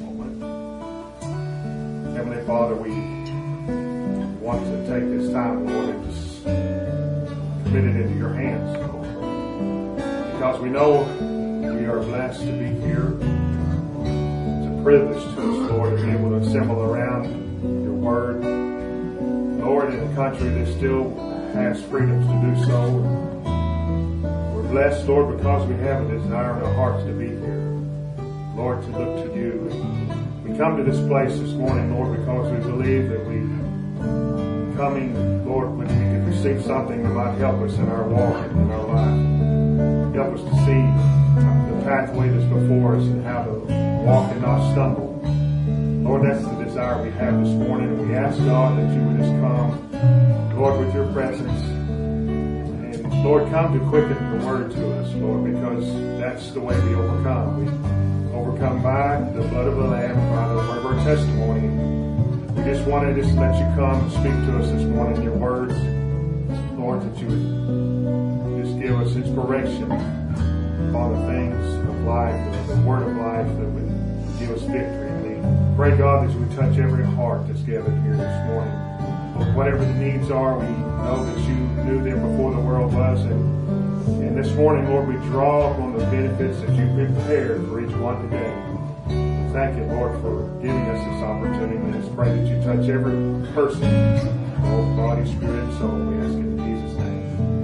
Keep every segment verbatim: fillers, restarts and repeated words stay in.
moment. Heavenly Father, we want to take this time, Lord, and just commit it into your hands, Lord. Because we know we are blessed to be here. It's a privilege to us, Lord, to be able to assemble around your word. Lord, in a country that still has freedoms to do so, we're blessed, Lord, because we have a desire in our hearts to be here. Lord, to look to you. We come to this place this morning, Lord, because we believe that we coming, Lord, when we can receive something that might help us in our walk and in our life. Help us to see the pathway that's before us and how to walk and not stumble. Lord, that's the desire we have this morning. We ask, God, that you would just come, Lord, with your presence. And, Lord, come to quicken the word to us, Lord, because that's the way we overcome. We overcome by the blood of the Lamb, by the word of our testimony. We just want to just let you come and speak to us this morning in your words. Lord, that you would just give us inspiration upon the things of life, the, the word of life that would give us victory. And we pray, God, that you would touch every heart that's gathered here this morning. Lord, whatever the needs are, we know that you knew them before the world was. And, and this morning, Lord, we draw upon the benefits that you've prepared for each one today. Thank you, Lord, for giving us this opportunity. We just pray that you touch every person, both body, spirit, and soul. We ask it in Jesus' name.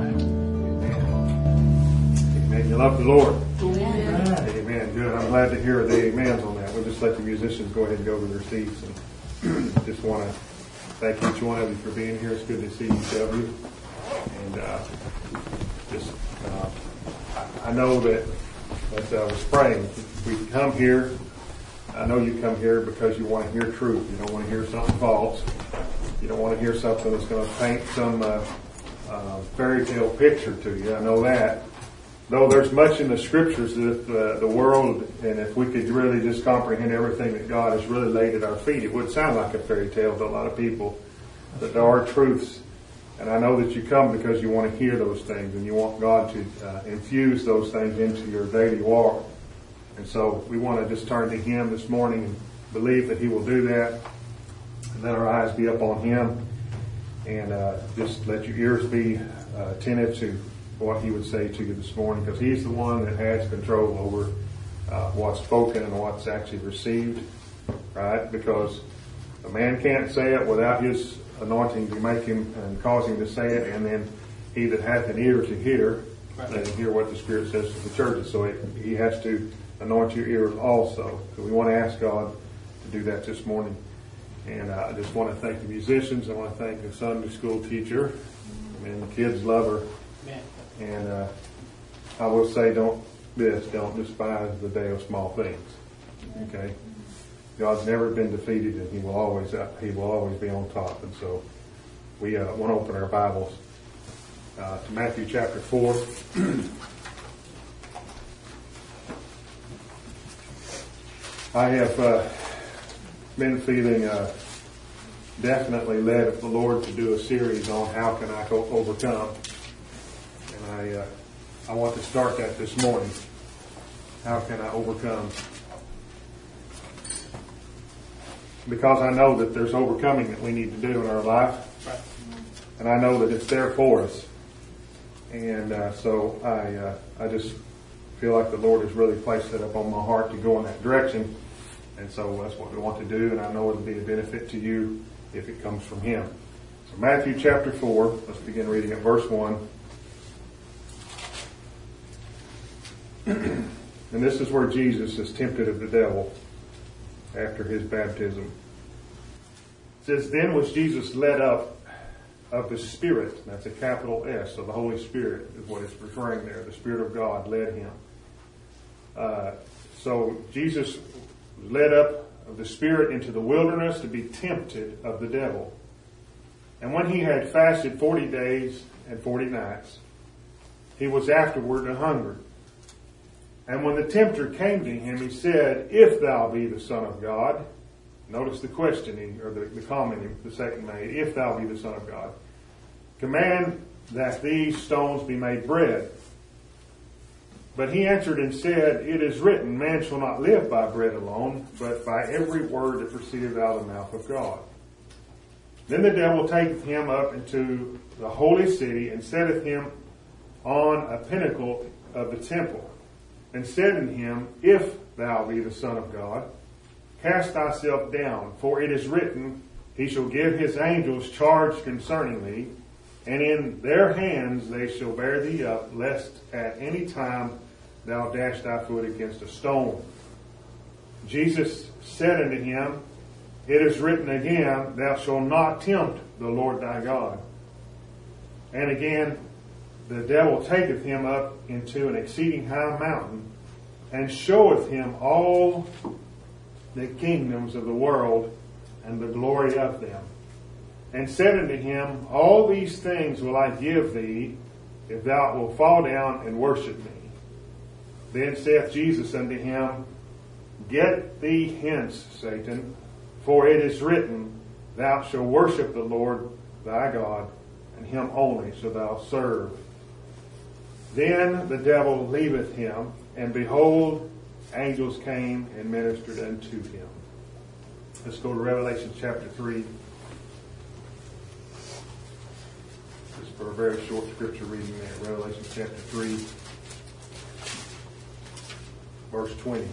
Amen. Amen. You love the Lord. Amen. Amen. Good. I'm glad to hear the amens on that. We'll just let the musicians go ahead and go to their seats. And just want to thank each one of you for being here. It's good to see each of you. And uh, just, uh, I, I know that as I was praying, we come here. I know you come here because you want to hear truth. You don't want to hear something false. You don't want to hear something that's going to paint some uh, uh, fairy tale picture to you. I know that. Though there's much in the scriptures that uh, the world, and if we could really just comprehend everything that God has really laid at our feet, it would sound like a fairy tale to a lot of people. But there are truths. And I know that you come because you want to hear those things and you want God to uh, infuse those things into your daily walk. And so we want to just turn to him this morning and believe that he will do that. And let our eyes be up on him. And uh, just let your ears be uh, attentive to what he would say to you this morning. Because he's the one that has control over uh, what's spoken and what's actually received. Right? Because a man can't say it without his anointing to make him and cause him to say it. And then he that hath an ear to hear, let him hear what the Spirit says to the churches. So it, he has to anoint your ears also. So we want to ask God to do that this morning. And uh, I just want to thank the musicians. I want to thank the Sunday school teacher. And the kids love her. And uh, I will say, don't this, don't despise the day of small things. Okay? God's never been defeated, and He will always uh, He will always be on top. And so we uh, want to open our Bibles uh, to Matthew chapter four. I have uh, been feeling uh, definitely led of the Lord to do a series on how can I go overcome, and I uh, I want to start that this morning. How can I overcome? Because I know that there's overcoming that we need to do in our life, and I know that it's there for us. And uh, so I uh, I just feel like the Lord has really placed it up on my heart to go in that direction. And so that's what we want to do, and I know it'll be a benefit to you if it comes from Him. So Matthew chapter four, let's begin reading at verse one. And this is where Jesus is tempted of the devil after his baptism. It says, then was Jesus led up of the Spirit. That's a capital S, so the Holy Spirit is what it's referring there. The Spirit of God led him. Uh, so Jesus was led up of the Spirit into the wilderness to be tempted of the devil. And when he had fasted forty days and forty nights, he was afterward an hungered. And when the tempter came to him, he said, if thou be the Son of God, notice the questioning, or the, the comment the second made, if thou be the Son of God, command that these stones be made bread. But he answered and said, It is written, Man shall not live by bread alone, but by every word that proceedeth out of the mouth of God. Then the devil taketh him up into the holy city, and setteth him on a pinnacle of the temple, and said unto him, If thou be the Son of God, cast thyself down, for it is written, He shall give his angels charge concerning thee, and in their hands they shall bear thee up, lest at any time thou dash thy foot against a stone. Jesus said unto him, It is written again, Thou shalt not tempt the Lord thy God. And again, the devil taketh him up into an exceeding high mountain, and showeth him all the kingdoms of the world and the glory of them, and said unto him, All these things will I give thee, if thou wilt fall down and worship me. Then saith Jesus unto him, Get thee hence, Satan, for it is written, Thou shalt worship the Lord thy God, and him only shalt thou serve. Then the devil leaveth him, and behold, angels came and ministered unto him. Let's go to Revelation chapter three. Just for a very short scripture reading there. Revelation chapter three, verse twenty.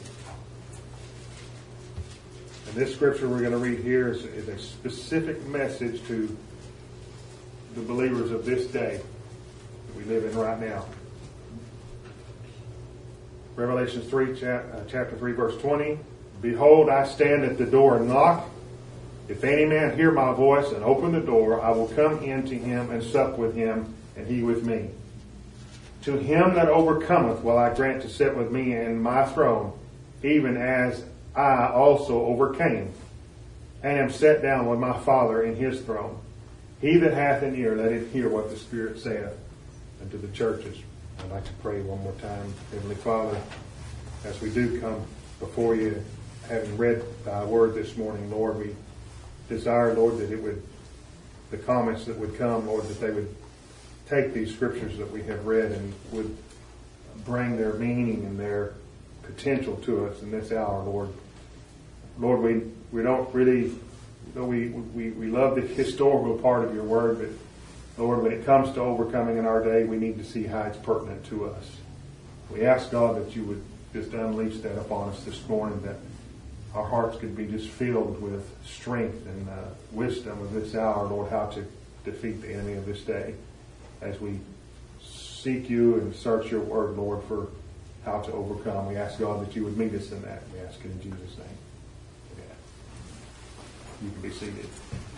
And this scripture we're going to read here is, is a specific message to the believers of this day that we live in right now. Revelation three, chapter three, verse twenty. Behold, I stand at the door and knock. If any man hear my voice and open the door, I will come in to him and sup with him, and he with me. To him that overcometh will I grant to sit with me in my throne, even as I also overcame, and am set down with my Father in his throne. He that hath an ear, let him hear what the Spirit saith unto the churches. I'd like to pray one more time. Heavenly Father, as we do come before you, having read thy word this morning, Lord, we desire, Lord, that it would, the comments that would come, Lord, that they would take these scriptures that we have read and would bring their meaning and their potential to us in this hour, Lord. Lord, we, we don't really, though we, we, we love the historical part of your word, but Lord, when it comes to overcoming in our day, we need to see how it's pertinent to us. We ask, God, that you would just unleash that upon us this morning, that our hearts could be just filled with strength and uh, wisdom of this hour, Lord, how to defeat the enemy of this day as we seek you and search your word, Lord, for how to overcome. We ask, God, that you would meet us in that. We ask it in Jesus' name. Amen. You can be seated.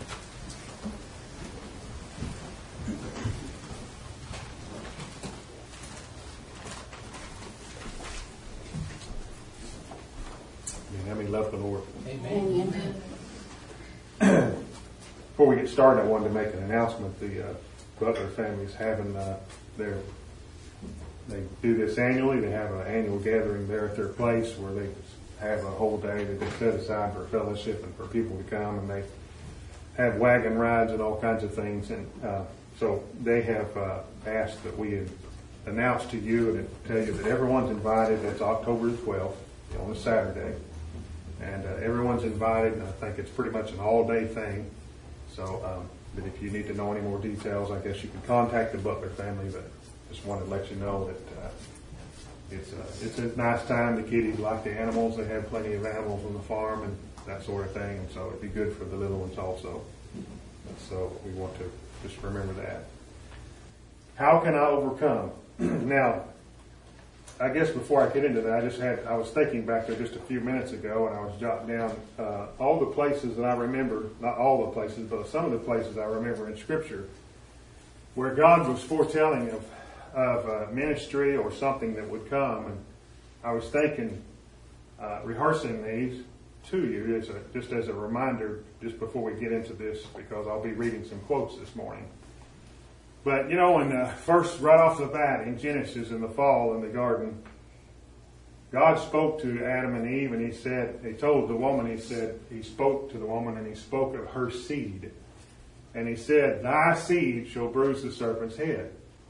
How many love the Lord? Amen. Before we get started, I wanted to make an announcement. The uh, Butler family is having uh, their, they do this annually. They have an annual gathering there at their place where they have a whole day that they set aside for fellowship and for people to come, and they have wagon rides and all kinds of things. And uh, so they have uh, asked that we announce to you and tell you that everyone's invited. That's October the twelfth on a Saturday. And uh, everyone's invited, and I think it's pretty much an all-day thing. So, um, but if you need to know any more details, I guess you can contact the Butler family. But just wanted to let you know that uh, it's a, it's a nice time. The kiddies like the animals. They have plenty of animals on the farm and that sort of thing. And so it'd be good for the little ones also. And so we want to just remember that. How can I overcome? Now, I guess before I get into that, I just had, I was thinking back there just a few minutes ago, and I was jotting down uh, all the places that I remember, not all the places, but some of the places I remember in Scripture where God was foretelling of, of uh, ministry or something that would come. And I was thinking, uh, rehearsing these to you as a, just as a reminder, just before we get into this, because I'll be reading some quotes this morning. But, you know, in the first, right off the bat, in Genesis, in the fall in the garden, God spoke to Adam and Eve, and he said, he told the woman, he said, he spoke to the woman, and he spoke of her seed. And he said, thy seed shall bruise the serpent's head.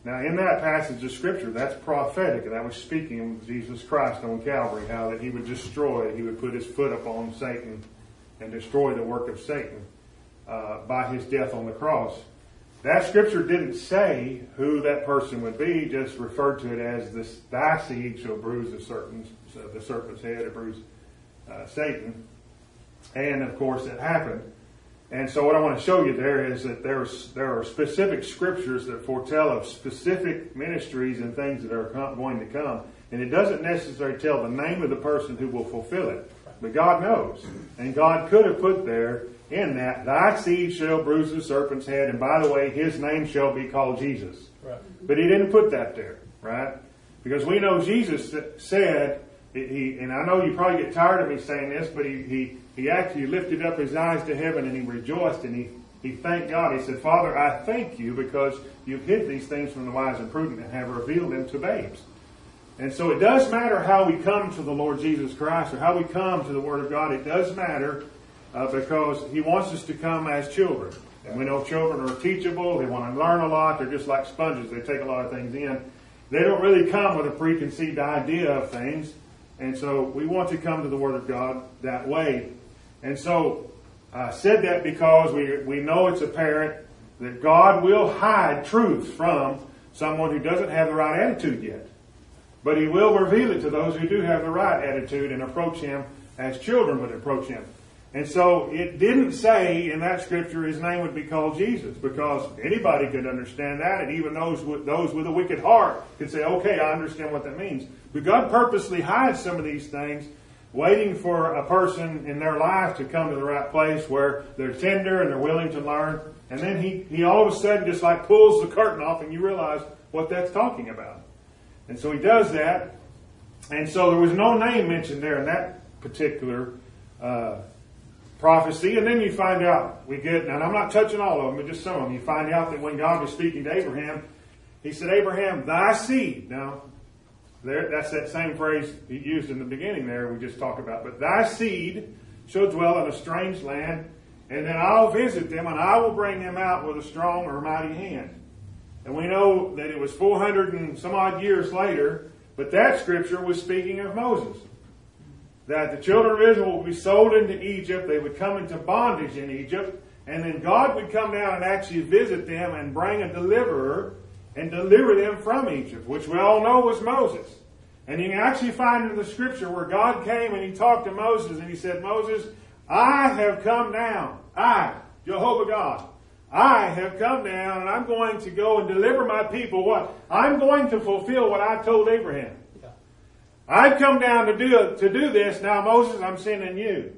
Now, in that passage of Scripture, that's prophetic, and that was speaking of Jesus Christ on Calvary, how that he would destroy, he would put his foot upon Satan and destroy the work of Satan uh, by his death on the cross. That Scripture didn't say who that person would be, just referred to it as this, thy seed shall bruise the serpent's, the serpent's head, or bruise uh, Satan. And, of course, it happened. And so what I want to show you there is that there's, there are specific scriptures that foretell of specific ministries and things that are going to come. And it doesn't necessarily tell the name of the person who will fulfill it. But God knows. And God could have put there in that, thy seed shall bruise the serpent's head, and by the way, his name shall be called Jesus. Right. But he didn't put that there, right? Because we know Jesus said, he, and I know you probably get tired of me saying this, but he, he He actually lifted up his eyes to heaven and he rejoiced and he, he thanked God. He said, Father, I thank you because you've hid these things from the wise and prudent and have revealed them to babes. And so it does matter how we come to the Lord Jesus Christ or how we come to the Word of God. It does matter uh, because He wants us to come as children. And we know children are teachable. They want to learn a lot. They're just like sponges. They take a lot of things in. They don't really come with a preconceived idea of things. And so we want to come to the Word of God that way. And so I said that because we we know it's apparent that God will hide truth from someone who doesn't have the right attitude yet. But He will reveal it to those who do have the right attitude and approach Him as children would approach Him. And so it didn't say in that scripture His name would be called Jesus, because anybody could understand that, and even those with, those with a wicked heart could say, okay, I understand what that means. But God purposely hides some of these things, waiting for a person in their life to come to the right place where they're tender and they're willing to learn. And then he, he all of a sudden just like pulls the curtain off and you realize what that's talking about. And so He does that. And so there was no name mentioned there in that particular uh, prophecy. And then you find out, we get, and I'm not touching all of them, but just some of them. You find out that when God was speaking to Abraham, He said, Abraham, thy seed. Now, There, that's that same phrase He used in the beginning there we just talked about. But thy seed shall dwell in a strange land, and then I'll visit them, and I will bring them out with a strong or mighty hand. And we know that it was four hundred and some odd years later, but that scripture was speaking of Moses. That the children of Israel would be sold into Egypt, they would come into bondage in Egypt, and then God would come down and actually visit them and bring a deliverer and deliver them from Egypt, which we all know was Moses. And you can actually find in the scripture where God came and He talked to Moses and He said, Moses, I have come down. I, Jehovah God, I have come down and I'm going to go and deliver my people. What? I'm going to fulfill what I told Abraham. Yeah. I've come down to do, to do this. Now, Moses, I'm sending you.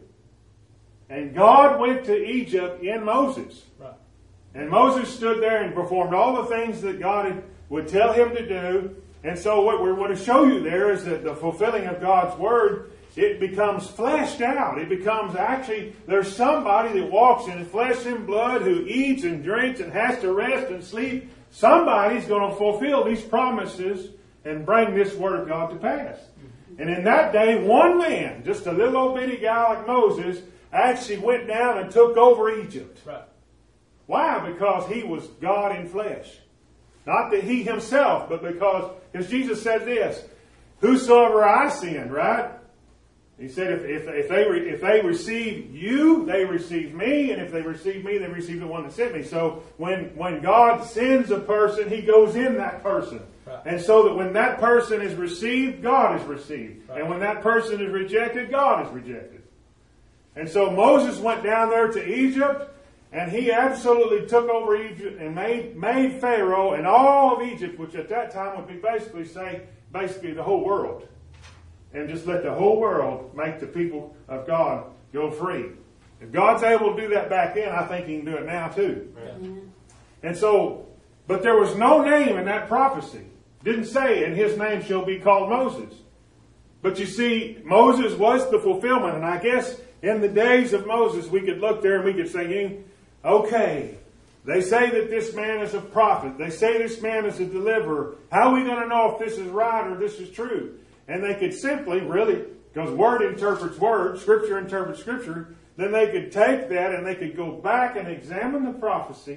And God went to Egypt in Moses. Right. And Moses stood there and performed all the things that God would tell him to do. And so what we want to show you there is that the fulfilling of God's Word, it becomes fleshed out. It becomes actually, there's somebody that walks in flesh and blood who eats and drinks and has to rest and sleep. Somebody's going to fulfill these promises and bring this Word of God to pass. And in that day, one man, just a little old bitty guy like Moses, actually went down and took over Egypt. Right. Why? Because he was God in flesh. Not that he himself, but because, because Jesus said this, whosoever I send, right? He said if, if, if, they, re, if they receive you, they receive me, and if they receive me, they receive the one that sent me. So when, when God sends a person, He goes in that person. Right. And so that when that person is received, God is received. Right. And when that person is rejected, God is rejected. And so Moses went down there to Egypt, and he absolutely took over Egypt and made, made Pharaoh and all of Egypt, which at that time would be basically say, basically the whole world. And just let the whole world make the people of God go free. If God's able to do that back then, I think He can do it now too. Yeah. And so, but there was no name in that prophecy. Didn't say, and his name shall be called Moses. But you see, Moses was the fulfillment. And I guess in the days of Moses, we could look there and we could say, okay, they say that this man is a prophet. They say this man is a deliverer. How are we going to know if this is right or this is true? And they could simply, really, because Word interprets Word, Scripture interprets Scripture, then they could take that and they could go back and examine the prophecy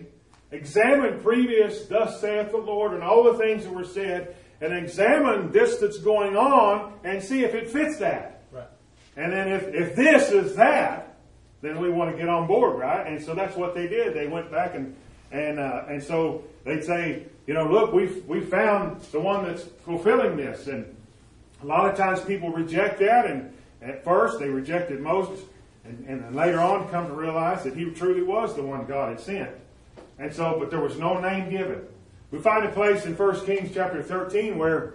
examine previous, thus saith the Lord, and all the things that were said, and examine this that's going on and see if it fits that. Right. And then if, if this is that, then we want to get on board, right? And so that's what they did. They went back and and uh, and so they'd say, you know, look, we've we found the one that's fulfilling this. And a lot of times people reject that, and at first they rejected Moses, and, and then later on come to realize that he truly was the one God had sent. And so, but there was no name given. We find a place in First Kings chapter thirteen where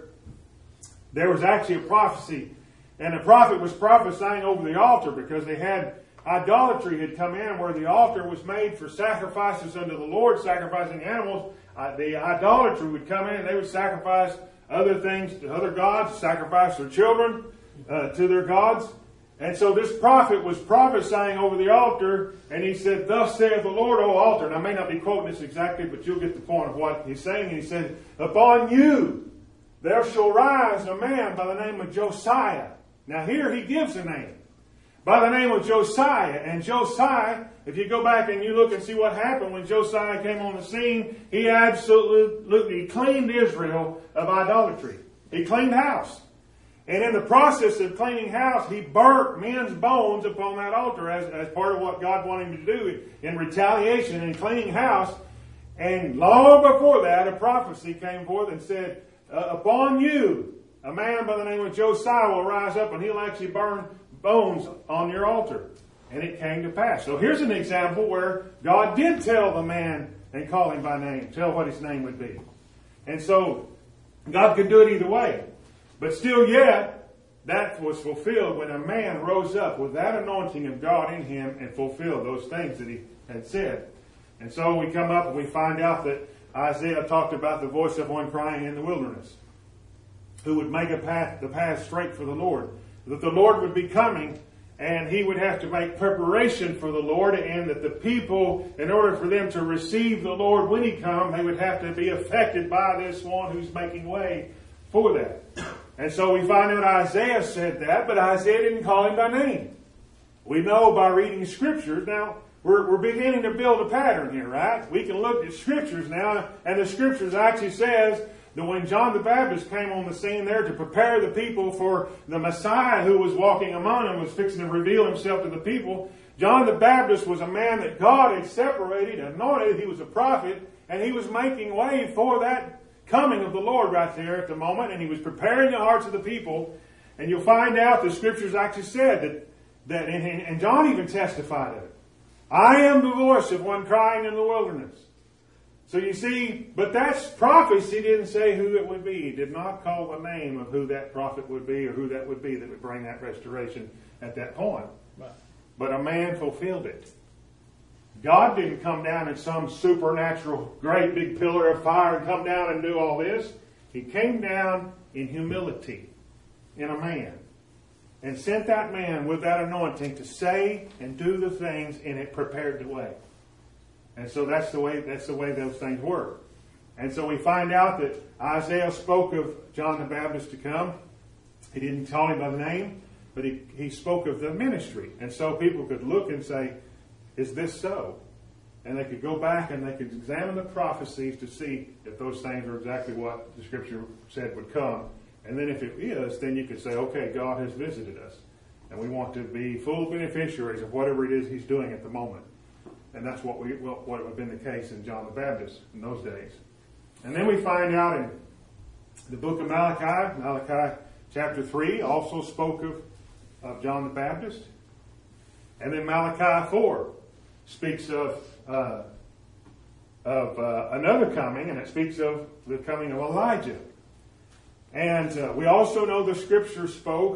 there was actually a prophecy, and the prophet was prophesying over the altar because they had idolatry had come in where the altar was made for sacrifices unto the Lord, sacrificing animals. Uh, the idolatry would come in and they would sacrifice other things to other gods, sacrifice their children uh, to their gods. And so this prophet was prophesying over the altar, and he said, "Thus saith the Lord, O altar." And I may not be quoting this exactly, but you'll get the point of what he's saying. And he said, "Upon you there shall rise a man by the name of Josiah." Now here he gives a name. By the name of Josiah. And Josiah, if you go back and you look and see what happened when Josiah came on the scene, he absolutely cleaned Israel of idolatry. He cleaned house. And in the process of cleaning house, he burnt men's bones upon that altar as, as part of what God wanted him to do in retaliation in cleaning house. And long before that, a prophecy came forth and said, uh, upon you, a man by the name of Josiah will rise up and he'll actually burn bones on your altar. And it came to pass. So here's an example where God did tell the man and call him by name, tell what his name would be. And so God could do it either way. But still yet, that was fulfilled when a man rose up with that anointing of God in him and fulfilled those things that he had said. And so we come up and we find out that Isaiah talked about the voice of one crying in the wilderness, who would make a path, the path straight for the Lord. That the Lord would be coming, and he would have to make preparation for the Lord, and that the people, in order for them to receive the Lord when he comes, they would have to be affected by this one who's making way for that. And so we find out Isaiah said that, but Isaiah didn't call him by name. We know by reading scriptures. Now, we're, we're beginning to build a pattern here, right? We can look at scriptures now, and the scriptures actually says that when John the Baptist came on the scene there to prepare the people for the Messiah who was walking among them, was fixing to reveal himself to the people, John the Baptist was a man that God had separated, anointed. He was a prophet, and he was making way for that coming of the Lord right there at the moment, and he was preparing the hearts of the people. And you'll find out the scriptures actually said that, that and, and John even testified of it. I am the voice of one crying in the wilderness. So you see, but that's prophecy. He didn't say who it would be. He did not call the name of who that prophet would be or who that would be that would bring that restoration at that point. Right. But a man fulfilled it. God didn't come down in some supernatural great big pillar of fire and come down and do all this. He came down in humility, in a man, and sent that man with that anointing to say and do the things, and it prepared the way. And so that's the way that's the way those things work. And so we find out that Isaiah spoke of John the Baptist to come. He didn't call him by name, but he, he spoke of the ministry. And so people could look and say, is this so? And they could go back and they could examine the prophecies to see if those things are exactly what the scripture said would come. And then if it is, then you could say, okay, God has visited us. And we want to be full beneficiaries of whatever it is he's doing at the moment. And that's what we what would have been the case in John the Baptist in those days. And then we find out in the book of Malachi, Malachi chapter three also spoke of, of John the Baptist. And then Malachi four speaks of uh, of uh, another coming, and it speaks of the coming of Elijah. And uh, we also know the scripture spoke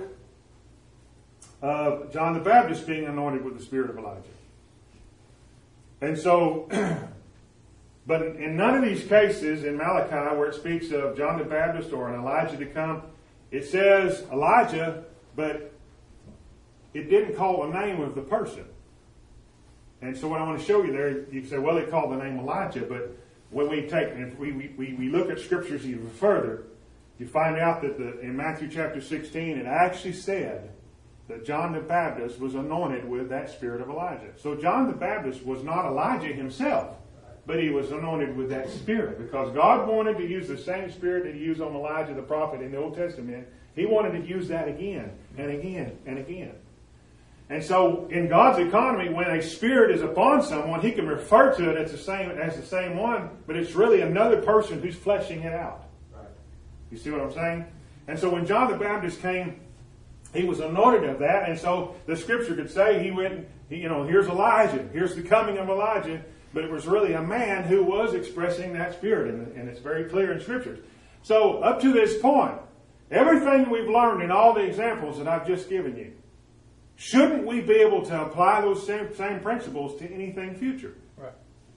of John the Baptist being anointed with the spirit of Elijah. And so, but in none of these cases in Malachi where it speaks of John the Baptist or an Elijah to come, it says Elijah, but it didn't call the name of the person. And so what I want to show you there, you can say, well, it called the name Elijah, but when we take, if we, we, we look at scriptures even further, you find out that the, in Matthew chapter sixteen, it actually said that John the Baptist was anointed with that spirit of Elijah. So John the Baptist was not Elijah himself. but he was anointed with that Spirit because God wanted to use the same Spirit that he used on Elijah the prophet in the Old Testament. He wanted to use that again and again and again. And so in God's economy, when a spirit is upon someone, he can refer to it as the same as the same one, but it's really another person who's fleshing it out. Right. You see what I'm saying? And so when John the Baptist came, he was anointed of that, and so the scripture could say he went, he, you know, here's Elijah, here's the coming of Elijah, but it was really a man who was expressing that spirit, and, and it's very clear in scriptures. So up to this point, everything we've learned in all the examples that I've just given you, shouldn't we be able to apply those same, same principles to anything future? Right.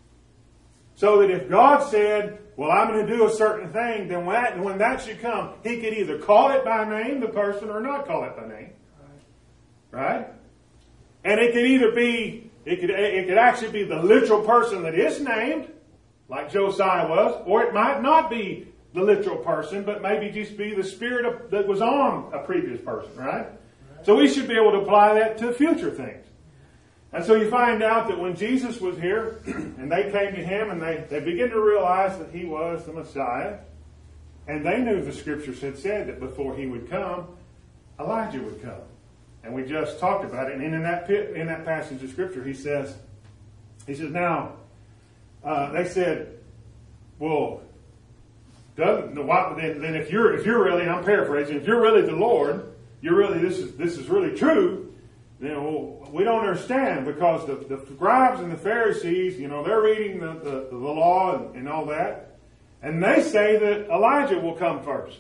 So that if God said, well, I'm going to do a certain thing, then when that, when that should come, he could either call it by name, the person, or not call it by name. Right? Right? And it could either be, it could, it could actually be the literal person that is named, like Josiah was, or it might not be the literal person, but maybe just be the spirit of, that was on a previous person, right? So we should be able to apply that to future things. And so you find out that when Jesus was here, and they came to him, and they, they began to realize that he was the Messiah, and they knew the scriptures had said that before he would come, Elijah would come. And we just talked about it, and in that pit, in that passage of scripture, he says, he says, now, uh, they said, well, doesn't the then, then if you're if you're really, I'm paraphrasing, if you're really the Lord, you're really this is this is really true, then well, we don't understand because the, the scribes and the Pharisees, you know, they're reading the, the, the law and, and all that, and they say that Elijah will come first.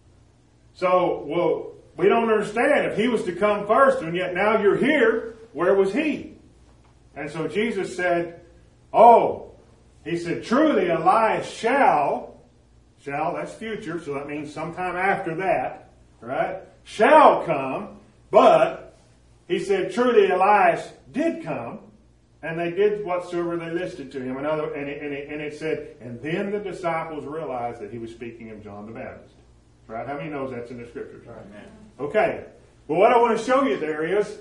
So, well, we don't understand if he was to come first, and yet now you're here, where was he? And so Jesus said, oh, he said, truly Elias shall, shall, that's future, so that means sometime after that, right? Shall come, but he said, truly Elias did come, and they did whatsoever they listed to him. Another, and, it, and, it, and it said, and then the disciples realized that he was speaking of John the Baptist. Right? How many knows that's in the scriptures? Right. Okay. Well, what I want to show you there is,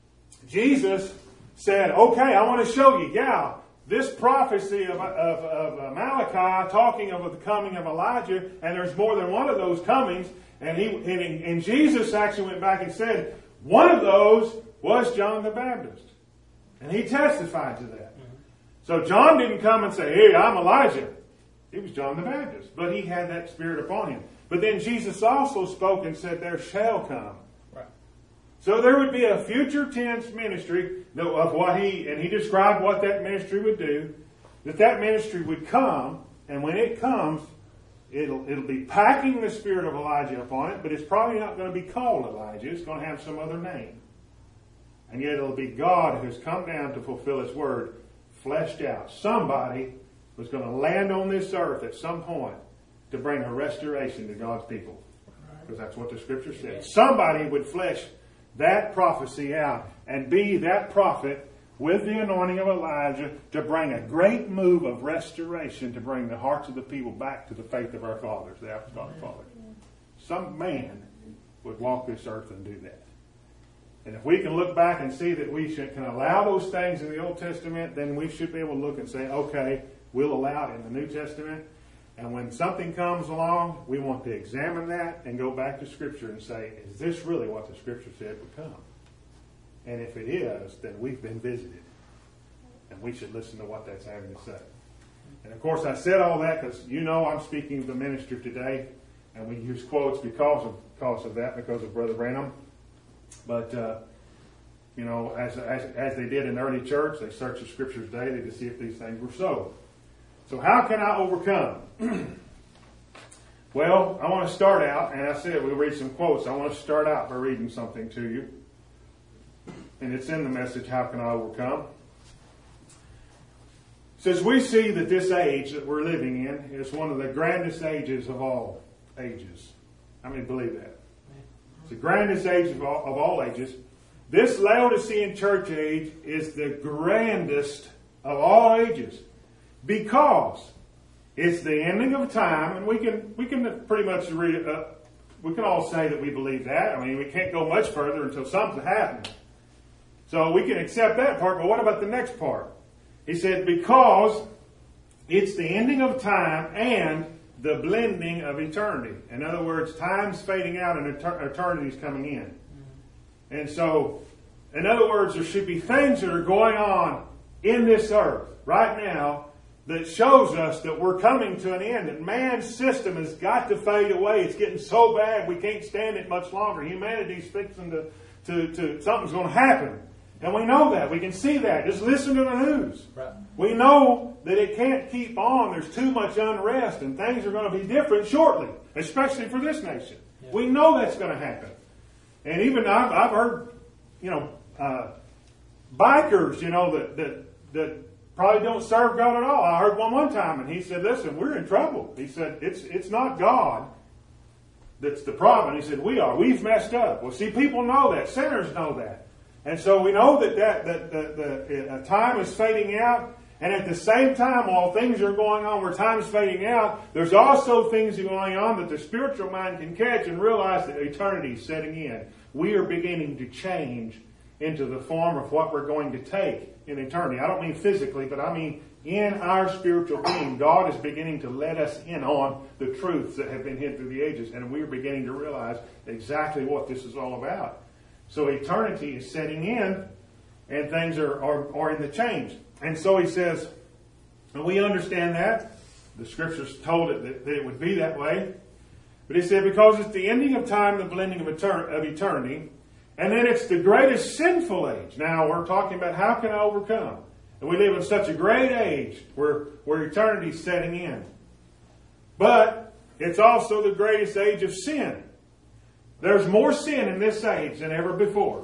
Jesus said, okay, I want to show you, yeah, this prophecy of, of, of Malachi talking of the coming of Elijah, and there's more than one of those comings, and he and, and Jesus actually went back and said, one of those was John the Baptist. And he testified to that. Mm-hmm. So John didn't come and say, hey, I'm Elijah. It was John the Baptist. But he had that spirit upon him. But then Jesus also spoke and said, there shall come. Right. So there would be a future tense ministry of what he, and he described what that ministry would do, that that ministry would come, and when it comes, it'll, it'll be packing the spirit of Elijah upon it, but it's probably not going to be called Elijah. It's going to have some other name. And yet it'll be God who's come down to fulfill his word, fleshed out. Somebody was going to land on this earth at some point to bring a restoration to God's people. Because that's what the scripture says. Somebody would flesh that prophecy out and be that prophet with the anointing of Elijah to bring a great move of restoration to bring the hearts of the people back to the faith of our fathers, the apostolic fathers. Some man would walk this earth and do that. And if we can look back and see that we should, can allow those things in the Old Testament, then we should be able to look and say, okay, we'll allow it in the New Testament. And when something comes along, we want to examine that and go back to Scripture and say, is this really what the Scripture said would come? And if it is, then we've been visited. And we should listen to what that's having to say. And of course, I said all that because you know I'm speaking of the ministry today. And we use quotes because of, because of that, because of Brother Branham. But, uh, you know, as, as, as they did in the early church, they searched the Scriptures daily to see if these things were so. So how can I overcome? Well, I want to start out, and I said we'll read some quotes. I want to start out by reading something to you. And it's in the message, How Can I Overcome? It says, we see that this age that we're living in is one of the grandest ages of all ages. How many believe that? It's the grandest age of all, of all ages. This Laodicean church age is the grandest of all ages. Because it's the ending of time, and we can we can pretty much read it up. We can all say that we believe that. I mean, we can't go much further until something happens. So we can accept that part, but what about the next part? He said, because it's the ending of time and the blending of eternity. In other words, time's fading out and eternity's coming in. And so, in other words, there should be things that are going on in this earth right now that shows us that we're coming to an end, that man's system has got to fade away. It's getting so bad we can't stand it much longer. Humanity's fixing to, to, to something's going to happen. And we know that. We can see that. Just listen to the news. Right. We know that it can't keep on. There's too much unrest and things are going to be different shortly, especially for this nation. Yeah. We know that's going to happen. And even I've, I've heard, you know, uh, bikers, you know, that, that, that probably don't serve God at all. I heard one one time and he said, listen, we're in trouble. He said, it's, it's not God that's the problem. He said, we are. We've messed up. Well, see, people know that. Sinners know that. And so we know that, that, that the, the uh, time is fading out. And at the same time, while things are going on where time is fading out, there's also things going on that the spiritual mind can catch and realize that eternity is setting in. We are beginning to change into the form of what we're going to take in eternity. I don't mean physically, but I mean in our spiritual being. God is beginning to let us in on the truths that have been hid through the ages. And we're beginning to realize exactly what this is all about. So eternity is setting in, and things are, are, are in the change. And so he says, and we understand that. The scriptures told it that, that it would be that way. But he said, because it's the ending of time, the blending of, etern- of eternity, and then it's the greatest sinful age. Now we're talking about how can I overcome? And we live in such a great age where, where eternity is setting in. But it's also the greatest age of sin. There's more sin in this age than ever before.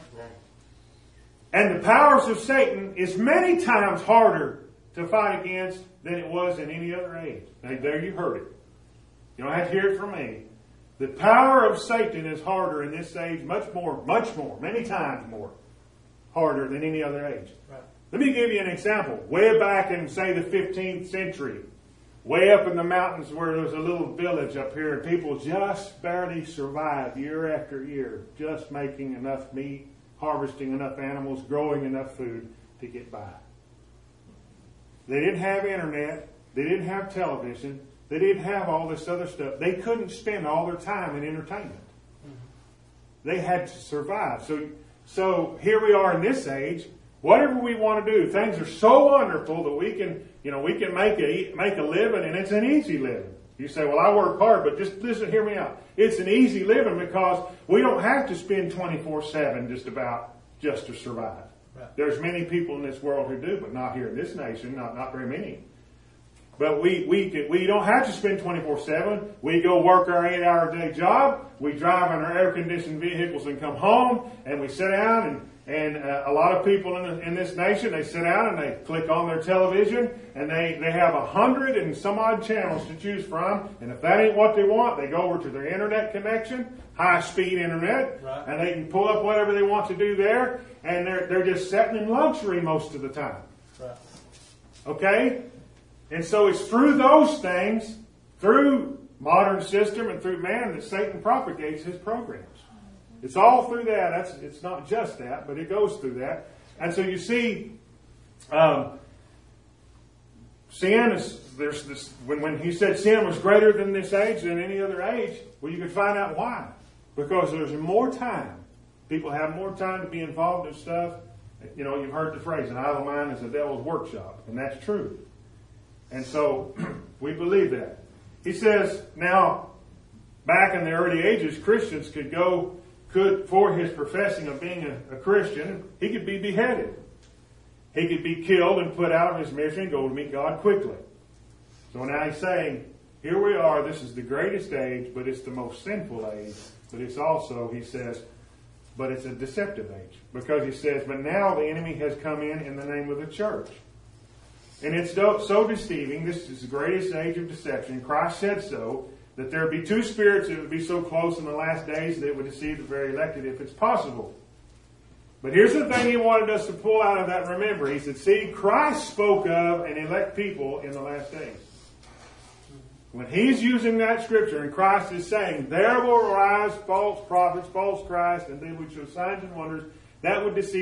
And the powers of Satan is many times harder to fight against than it was in any other age. Now, there you heard it. You don't have to hear it from me. The power of Satan is harder in this age, much more, much more, many times more harder than any other age. Right. Let me give you an example. Way back in, say, the fifteenth century, way up in the mountains where there's a little village up here, and people just barely survived year after year, just making enough meat, harvesting enough animals, growing enough food to get by. They didn't have internet. They didn't have television. They didn't have all this other stuff. They couldn't spend all their time in entertainment. Mm-hmm. They had to survive. So, so here we are in this age. Whatever we want to do, things are so wonderful that we can, you know, we can make a make a living, and it's an easy living. You say, well, I work hard, but just listen, hear me out. It's an easy living because we don't have to spend twenty-four seven just about just to survive. Right. There's many people in this world who do, but not here in this nation, not, not very many. But we, we, we don't have to spend twenty-four seven. We go work our eight-hour day job. We drive in our air-conditioned vehicles and come home, and we sit down and And uh, a lot of people in, the, in this nation, they sit down and they click on their television, and they, they have a hundred and some odd channels to choose from. And if that ain't what they want, they go over to their internet connection, high-speed internet, right, and they can pull up whatever they want to do there. And they're they're just sitting in luxury most of the time. Right. Okay? And so it's through those things, through modern system and through man, that Satan propagates his programs. It's all through that. That's, it's not just that, but it goes through that. And so you see, um, sin is, there's this, when, when he said sin was greater than this age, than any other age, well, you could find out why. Because there's more time. People have more time to be involved in stuff. You know, you've heard the phrase, an idle mind is the devil's workshop. And that's true. And so, we believe that. He says, now, back in the early ages, Christians could go could, for his professing of being a, a Christian, he could be beheaded. He could be killed and put out of his mission and go to meet God quickly. So now he's saying, here we are, this is the greatest age, but it's the most sinful age. But it's also, he says, but it's a deceptive age. Because he says, but now the enemy has come in in the name of the church. And it's so deceiving, this is the greatest age of deception. Christ said so. That there would be two spirits that would be so close in the last days that would deceive the very elected if it's possible. But here's the thing he wanted us to pull out of that. Remember, he said, see, Christ spoke of an elect people in the last days. When he's using that scripture and Christ is saying, there will arise false prophets, false Christ, and they would show signs and wonders, that would deceive the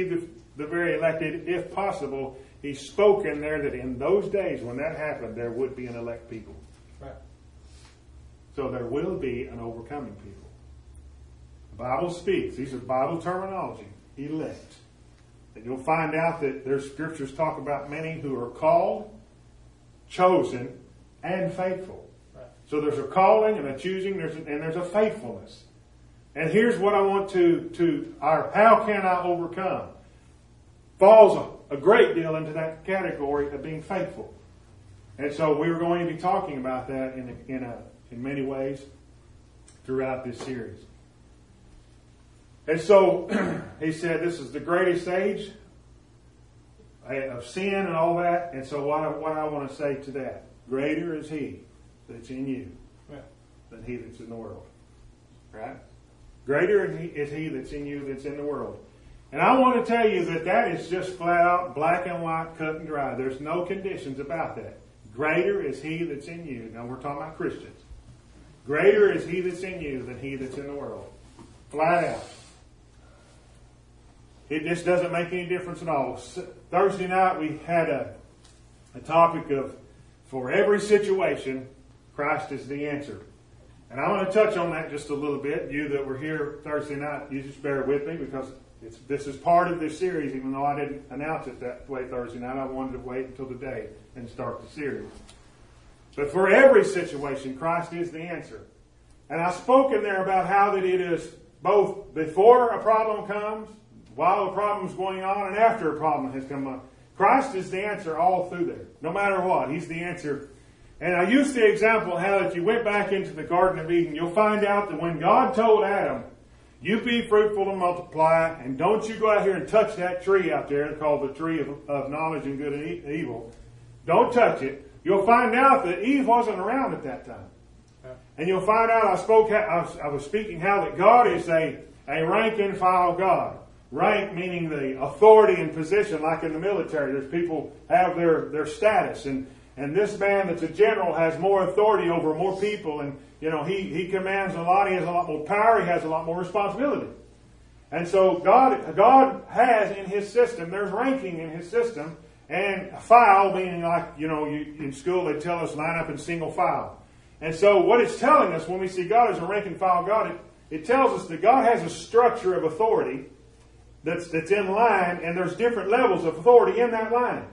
the very elected, if possible. He spoke in there that in those days when that happened, there would be an elect people. Right. So there will be an overcoming people. The Bible speaks. These are Bible terminology. Elect. And you'll find out that there's scriptures talk about many who are called, chosen, and faithful. Right. So there's a calling and a choosing, there's a, and there's a faithfulness. And here's what I want to, to our how can I overcome? Falls a, a great deal into that category of being faithful. And so we're going to be talking about that in a, in a, in many ways throughout this series. And so he said this is the greatest age of sin and all that. And so what I, what I want to say to that, greater is he that's in you yeah. than he that's in the world. Right? Greater is he that's in you that's in the world. And I want to tell you that that is just flat out black and white, cut and dry. There's no conditions about that. Greater is he that's in you. Now we're talking about Christians. Greater is he that's in you than he that's in the world. Flat out. It just doesn't make any difference at all. Thursday night we had a, a topic of, for every situation, Christ is the answer. And I want to touch on that just a little bit. You that were here Thursday night, you just bear with me because it's, this is part of this series, even though I didn't announce it that way Thursday night. I wanted to wait until today and start the series. But for every situation, Christ is the answer. And I spoke in there about how that it is both before a problem comes, while a problem is going on, and after a problem has come up. Christ is the answer all through there. No matter what, he's the answer. And I used the example how if you went back into the Garden of Eden, you'll find out that when God told Adam, you be fruitful and multiply, and don't you go out here and touch that tree out there called the tree of, of knowledge and good and e- evil. Don't touch it. You'll find out that Eve wasn't around at that time. Yeah. And you'll find out I spoke. I was, I was speaking how that God is a, a rank and file God. Rank meaning the authority and position, like in the military. There's people have their, their status, and, and this man that's a general has more authority over more people, and you know he, he commands a lot. He has a lot more power. He has a lot more responsibility. And so God God has in His system. There's ranking in His system, and file meaning like you know you, in school they tell us line up in single file. And so what it's telling us when we see God as a rank and file God, it, it tells us that God has a structure of authority. That's, that's in line, and there's different levels of authority in that line.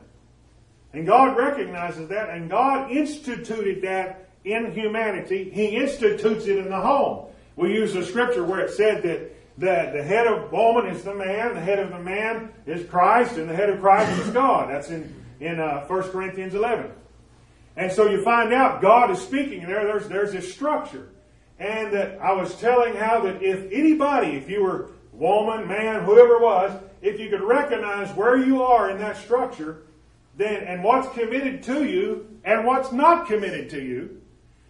And God recognizes that, and God instituted that in humanity. He institutes it in the home. We use a scripture where it said that the, the head of woman is the man, the head of the man is Christ, and the head of Christ is God. That's in, in uh, First Corinthians eleven. And so you find out God is speaking there. There's, there's this structure. And that I was telling how that if anybody, if you were woman, man, whoever it was, if you could recognize where you are in that structure, then and what's committed to you and what's not committed to you,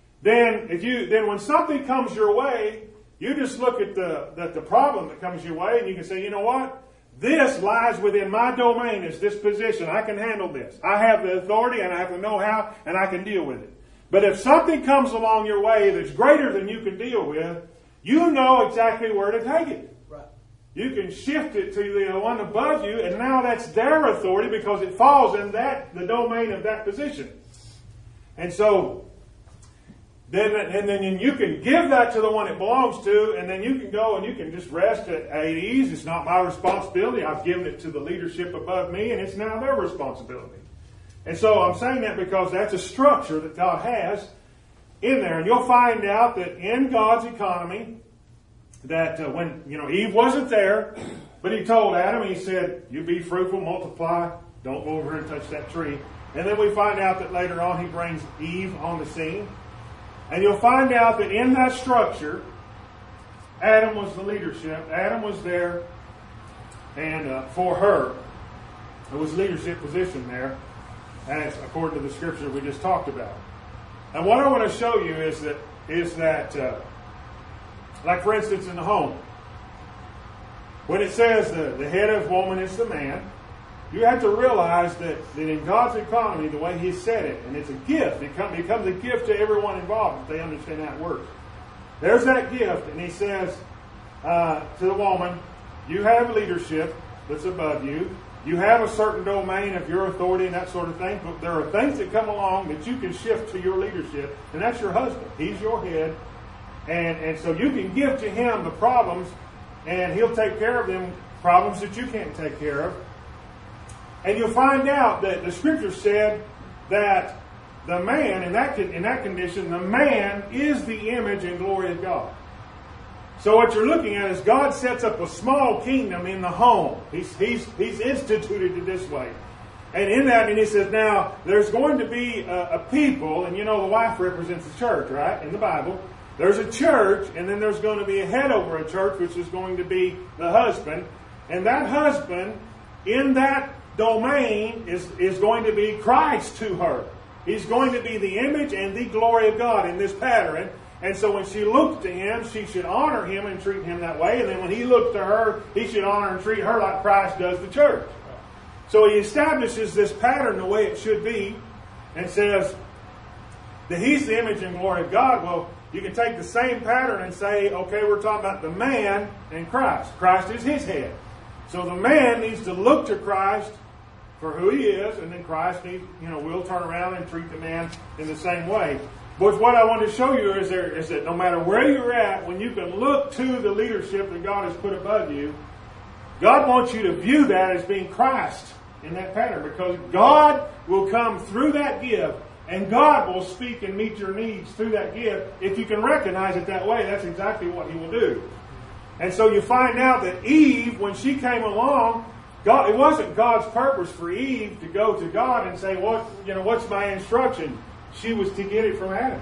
then if you then when something comes your way, you just look at the the, the problem that comes your way and you can say, you know what? This lies within my domain as this position. I can handle this. I have the authority and I have the know-how and I can deal with it. But if something comes along your way that's greater than you can deal with, you know exactly where to take it. You can shift it to the one above you, and now that's their authority because it falls in that the domain of that position. And so, then and then you can give that to the one it belongs to, and then you can go and you can just rest at ease. It's not my responsibility. I've given it to the leadership above me, and it's now their responsibility. And so I'm saying that because that's a structure that God has in there, and you'll find out that in God's economy, that uh, when, you know, Eve wasn't there, but he told Adam, he said, you be fruitful, multiply, don't go over here and touch that tree. And then we find out that later on he brings Eve on the scene. And you'll find out that in that structure, Adam was the leadership. Adam was there, and uh, for her, there was leadership position there, as according to the scripture we just talked about. And what I want to show you is that, is that, uh, like for instance in the home, when it says the, the head of woman is the man, you have to realize that, that in God's economy, the way He said it, and it's a gift, it becomes a gift to everyone involved if they understand how it works. There's that gift, and He says uh, to the woman, you have leadership, that's above you. You have a certain domain of your authority and that sort of thing, but there are things that come along that you can shift to your leadership, and that's your husband. He's your head, and, and so you can give to him the problems, and he'll take care of them problems that you can't take care of. And you'll find out that the Scripture said that the man, in that, in that condition, the man is the image and glory of God. So what you're looking at is God sets up a small kingdom in the home. He's, he's, he's instituted it this way. And in that, and he says, now, there's going to be a, a people, and you know the wife represents the church, right, in the Bible. There's a church, and then there's going to be a head over a church, which is going to be the husband. And that husband, in that domain, is, is going to be Christ to her. He's going to be the image and the glory of God in this pattern. And so when she looked to him, she should honor him and treat him that way. And then when he looked to her, he should honor and treat her like Christ does the church. So he establishes this pattern the way it should be and says that he's the image and glory of God. Well, you can take the same pattern and say, okay, we're talking about the man and Christ. Christ is his head. So the man needs to look to Christ for who he is, and then Christ needs, you know, will turn around and treat the man in the same way. But what I want to show you is, there, is that no matter where you're at, when you can look to the leadership that God has put above you, God wants you to view that as being Christ in that pattern, because God will come through that gift, and God will speak and meet your needs through that gift. If you can recognize it that way, that's exactly what he will do. And so you find out that Eve, when she came along, God, it wasn't God's purpose for Eve to go to God and say, "What, you know, what's my instruction?" She was to get it from Adam.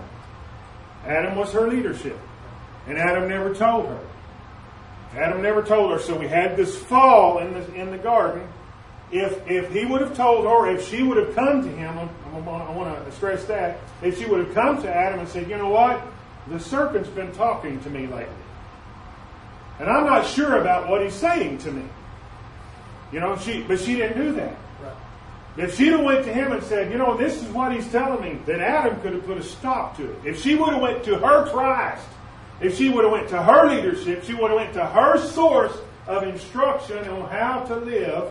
Adam was her leadership. And Adam never told her. Adam never told her. So we had this fall in the, in the garden. If, if he would have told her, if she would have come to him, I want to stress that, if she would have come to Adam and said, you know what? The serpent's been talking to me lately. And I'm not sure about what he's saying to me. You know, she, but she didn't do that. If she'd have went to him and said, you know, this is what he's telling me, then Adam could have put a stop to it. If she would have went to her Christ, if she would have went to her leadership, she would have went to her source of instruction on how to live.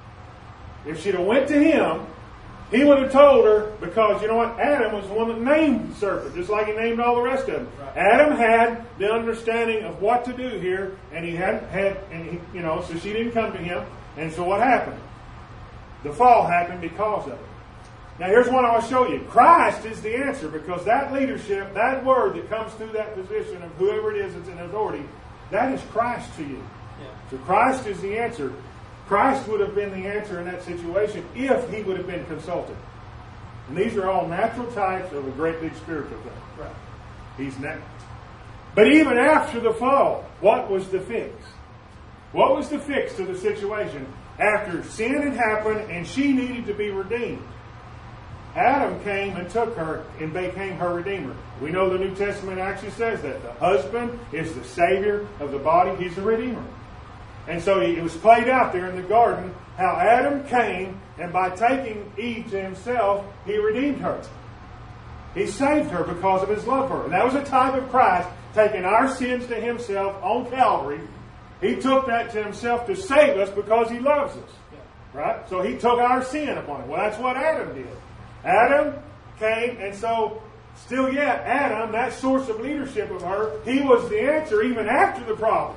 If she'd have went to him, he would have told her, because, you know what, Adam was the one that named the serpent, just like he named all the rest of them. Right. Adam had the understanding of what to do here, and he hadn't had, and he, you know, so she didn't come to him. And so what happened? The fall happened because of it. Now here's what I'll show you. Christ is the answer, because that leadership, that word that comes through that position of whoever it is that's in authority, that is Christ to you. Yeah. So Christ is the answer. Christ would have been the answer in that situation if he would have been consulted. And these are all natural types of a great big spiritual thing. Right. He's not. But even after the fall, what was the fix? What was the fix to the situation? After sin had happened and she needed to be redeemed, Adam came and took her and became her redeemer. We know the New Testament actually says that. The husband is the Savior of the body. He's the redeemer. And so it was played out there in the garden how Adam came, and by taking Eve to himself, he redeemed her. He saved her because of his love for her. And that was a type of Christ taking our sins to himself on Calvary. He took that to himself to save us because he loves us. Right? So he took our sin upon him. Well, that's what Adam did. Adam came, and so still yet, Adam, that source of leadership of her, he was the answer even after the problem.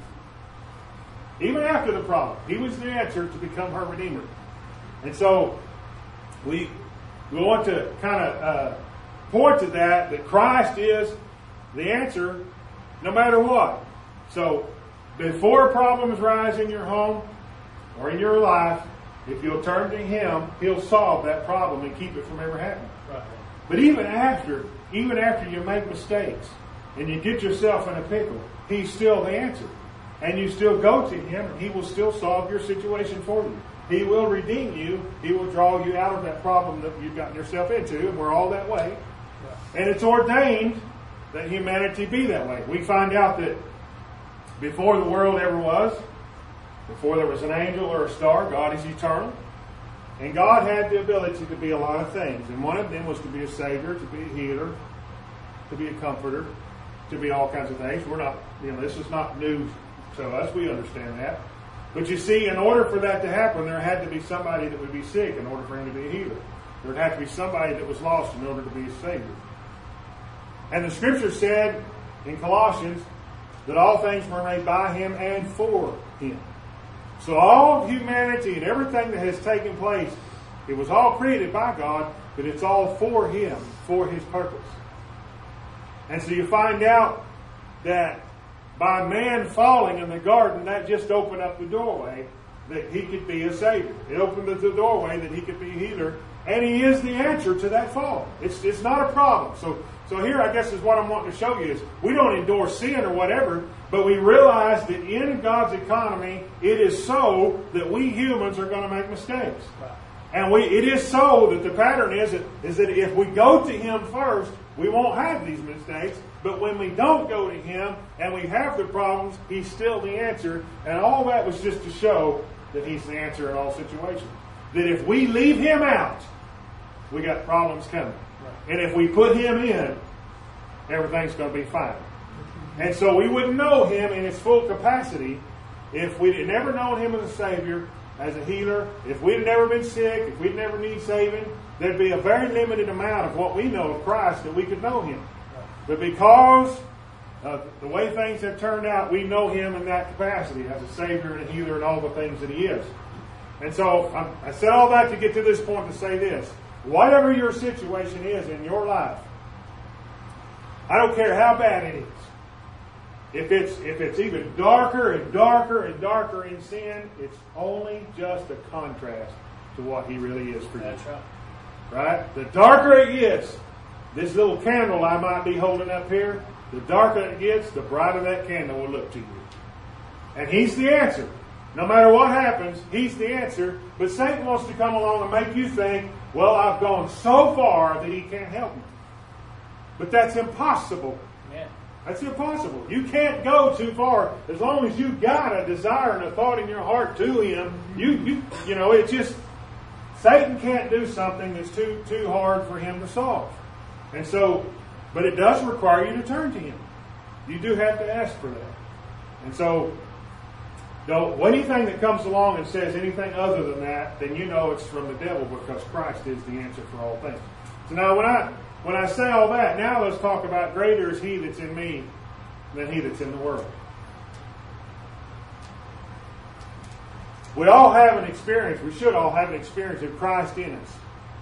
Even after the problem. He was the answer to become her redeemer. And so we, we want to kind of uh, point to that, that Christ is the answer no matter what. So before problems rise in your home or in your life, if you'll turn to him, he'll solve that problem and keep it from ever happening. Right. But even after, even after you make mistakes and you get yourself in a pickle, he's still the answer. And you still go to him, and he will still solve your situation for you. He will redeem you. He will draw you out of that problem that you've gotten yourself into, and we're all that way. Right. And it's ordained that humanity be that way. We find out that before the world ever was, before there was an angel or a star, God is eternal. And God had the ability to be a lot of things. And one of them was to be a Savior, to be a healer, to be a comforter, to be all kinds of things. We're not, you know, this is not new to us. We understand that. But you see, in order for that to happen, there had to be somebody that would be sick in order for him to be a healer. There would have to be somebody that was lost in order to be a Savior. And the Scripture said in Colossians that all things were made by Him and for Him. So all of humanity and everything that has taken place, it was all created by God, but it's all for Him, for His purpose. And so you find out that by man falling in the garden, that just opened up the doorway that He could be a Savior. It opened up the doorway that He could be a healer. And He is the answer to that fall. It's, it's not a problem. So, so here, I guess, is what I'm wanting to show you is we don't endorse sin or whatever, but we realize that in God's economy, it is so that we humans are going to make mistakes. And we, it is so that the pattern is that, is that if we go to Him first, we won't have these mistakes. But when we don't go to Him and we have the problems, He's still the answer. And all that was just to show that He's the answer in all situations. That if we leave Him out, we got problems coming. And if we put Him in, everything's going to be fine. And so we wouldn't know Him in His full capacity if we'd never known Him as a Savior, as a healer. If we'd never been sick, if we'd never need saving, there'd be a very limited amount of what we know of Christ that we could know Him. But because of the way things have turned out, we know Him in that capacity as a Savior and a healer and all the things that He is. And so I, I said all that to get to this point to say this. Whatever your situation is in your life, I don't care how bad it is. If it's if it's even darker and darker and darker in sin, it's only just a contrast to what He really is for you. That's right. Right? The darker it gets, this little candle I might be holding up here, the darker it gets, the brighter that candle will look to you. And He's the answer. No matter what happens, He's the answer. But Satan wants to come along and make you think, well, I've gone so far that he can't help me. But that's impossible. Yeah. That's impossible. You can't go too far. As long as you've got a desire and a thought in your heart to Him, you you you know, it just, Satan can't do something that's too too hard for him to solve. And so, but it does require you to turn to Him. You do have to ask for that. And so, though, anything that comes along and says anything other than that, then you know it's from the devil, because Christ is the answer for all things. So now when I when I say all that, now let's talk about greater is He that's in me than he that's in the world. We all have an experience, we should all have an experience of Christ in us.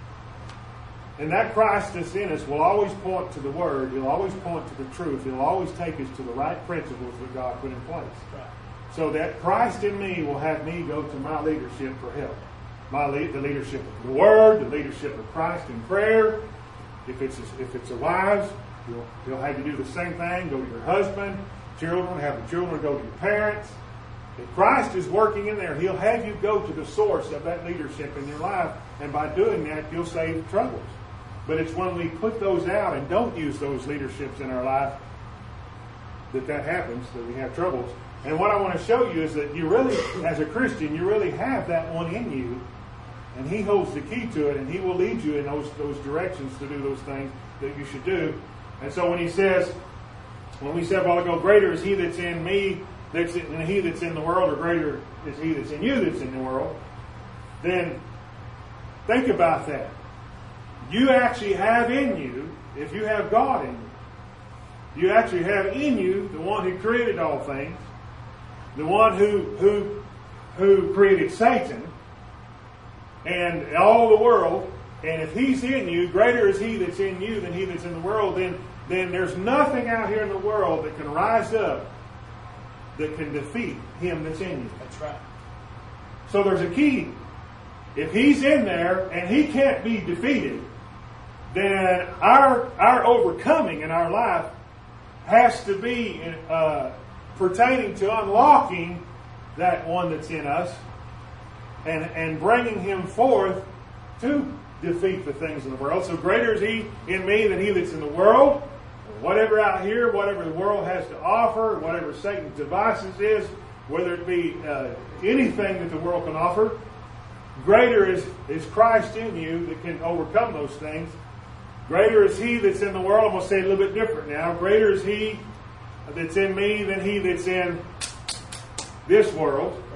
And that Christ that's in us will always point to the Word, He'll always point to the truth, He'll always take us to the right principles that God put in place. Right. So that Christ in me will have me go to my leadership for help. My lead, the leadership of the Word, the leadership of Christ in prayer. If it's a, if it's a wives, you'll, you'll have to do the same thing. Go to your husband. Children, have the children go to your parents. If Christ is working in there, He'll have you go to the source of that leadership in your life. And by doing that, you'll save troubles. But it's when we put those out and don't use those leaderships in our life that that happens, that we have troubles. And what I want to show you is that you really, as a Christian, you really have that one in you. And He holds the key to it, and He will lead you in those, those directions to do those things that you should do. And so when He says, when we said a while ago, greater is He that's in me that's in, than he that's in the world, or greater is He that's in you that's in the world, then think about that. You actually have in you, if you have God in you, you actually have in you the one who created all things, the one who who who created Satan and all the world. And if He's in you, greater is He that's in you than he that's in the world, then then there's nothing out here in the world that can rise up that can defeat Him that's in you. That's right. So there's a key. If He's in there and He can't be defeated, then our our overcoming in our life has to be uh, pertaining to unlocking that one that's in us and, and bringing Him forth to defeat the things in the world. So greater is He in me than he that's in the world. Whatever out here, whatever the world has to offer, whatever Satan's devices is, whether it be uh, anything that the world can offer, greater is, is Christ in you that can overcome those things. Greater is He that's in the world. I'm going to say it a little bit different now. Greater is He that's in me than he that's in this world.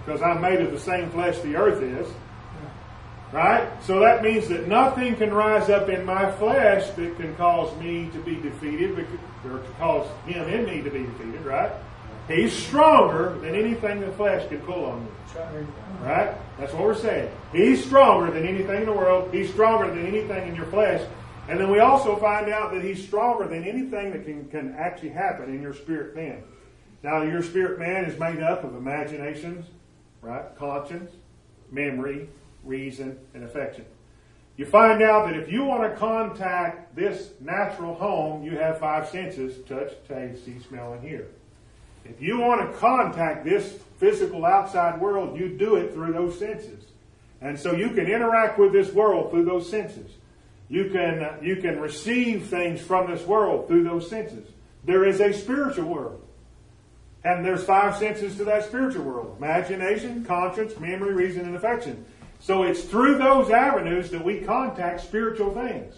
because I'm made of the same flesh the earth is. Right? So that means that nothing can rise up in my flesh that can cause me to be defeated, or to cause him in me to be defeated, right? He's stronger than anything the flesh can pull on me. Right? That's what we're saying. He's stronger than anything in the world. He's stronger than anything in your flesh. And then we also find out that he's stronger than anything that can, can actually happen in your spirit man. Now, your spirit man is made up of imaginations, right? Conscience, memory, reason, and affection. You find out that if you want to contact this natural home, you have five senses: touch, taste, see, smell, and hear. If you want to contact this physical outside world, you do it through those senses. And so you can interact with this world through those senses. You can, uh, you can receive things from this world through those senses. There is a spiritual world. And there's five senses to that spiritual world: imagination, conscience, memory, reason, and affection. So it's through those avenues that we contact spiritual things.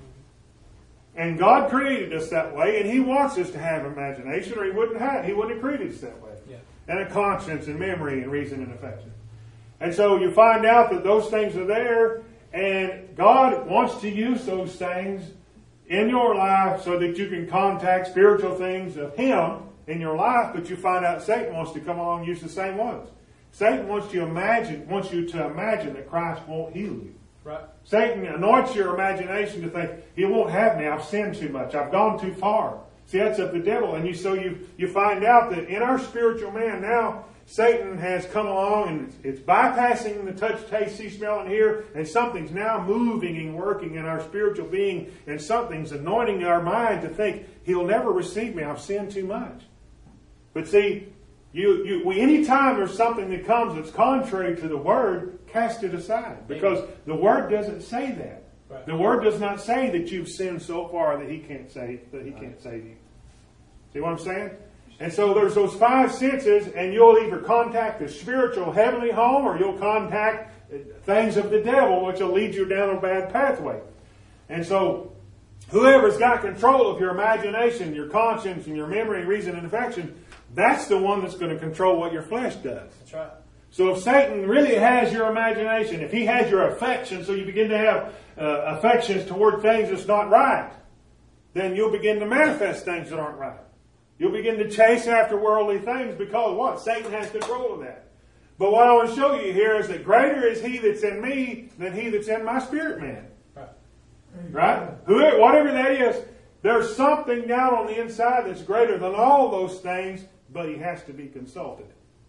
And God created us that way, and He wants us to have imagination, or He wouldn't have. He wouldn't have created us that way. Yeah. And a conscience, and memory, and reason, and affection. And so you find out that those things are there, and God wants to use those things in your life so that you can contact spiritual things of Him in your life. But you find out Satan wants to come along and use the same ones. Satan wants you to imagine, wants you to imagine that Christ won't heal you. Right. Satan anoints your imagination to think, he won't have me. I've sinned too much. I've gone too far. See, that's of the devil. And you, so you, you find out that in our spiritual man now, Satan has come along and it's, it's bypassing the touch, taste, see, smell, and hear, and something's now moving and working in our spiritual being, and something's anointing our mind to think, he'll never receive me. I've sinned too much. But see, You, you, we, anytime there's something that comes that's contrary to the Word, cast it aside. Because Amen. The Word doesn't say that. Right. The Word does not say that you've sinned so far that He can't save, that He can't save you. See what I'm saying? And so there's those five senses, and you'll either contact the spiritual heavenly home, or you'll contact things of the devil, which will lead you down a bad pathway. And so whoever's got control of your imagination, your conscience, and your memory, reason, and affection, that's the one that's going to control what your flesh does. That's right. So if Satan really has your imagination, if he has your affection, so you begin to have uh, affections toward things that's not right, then you'll begin to manifest things that aren't right. You'll begin to chase after worldly things because what? Satan has control of that. But what I want to show you here is that greater is he that's in me than he that's in my spirit man. Right? Right? Whoever, whatever that is, there's something down on the inside that's greater than all those things, but he has to be consulted.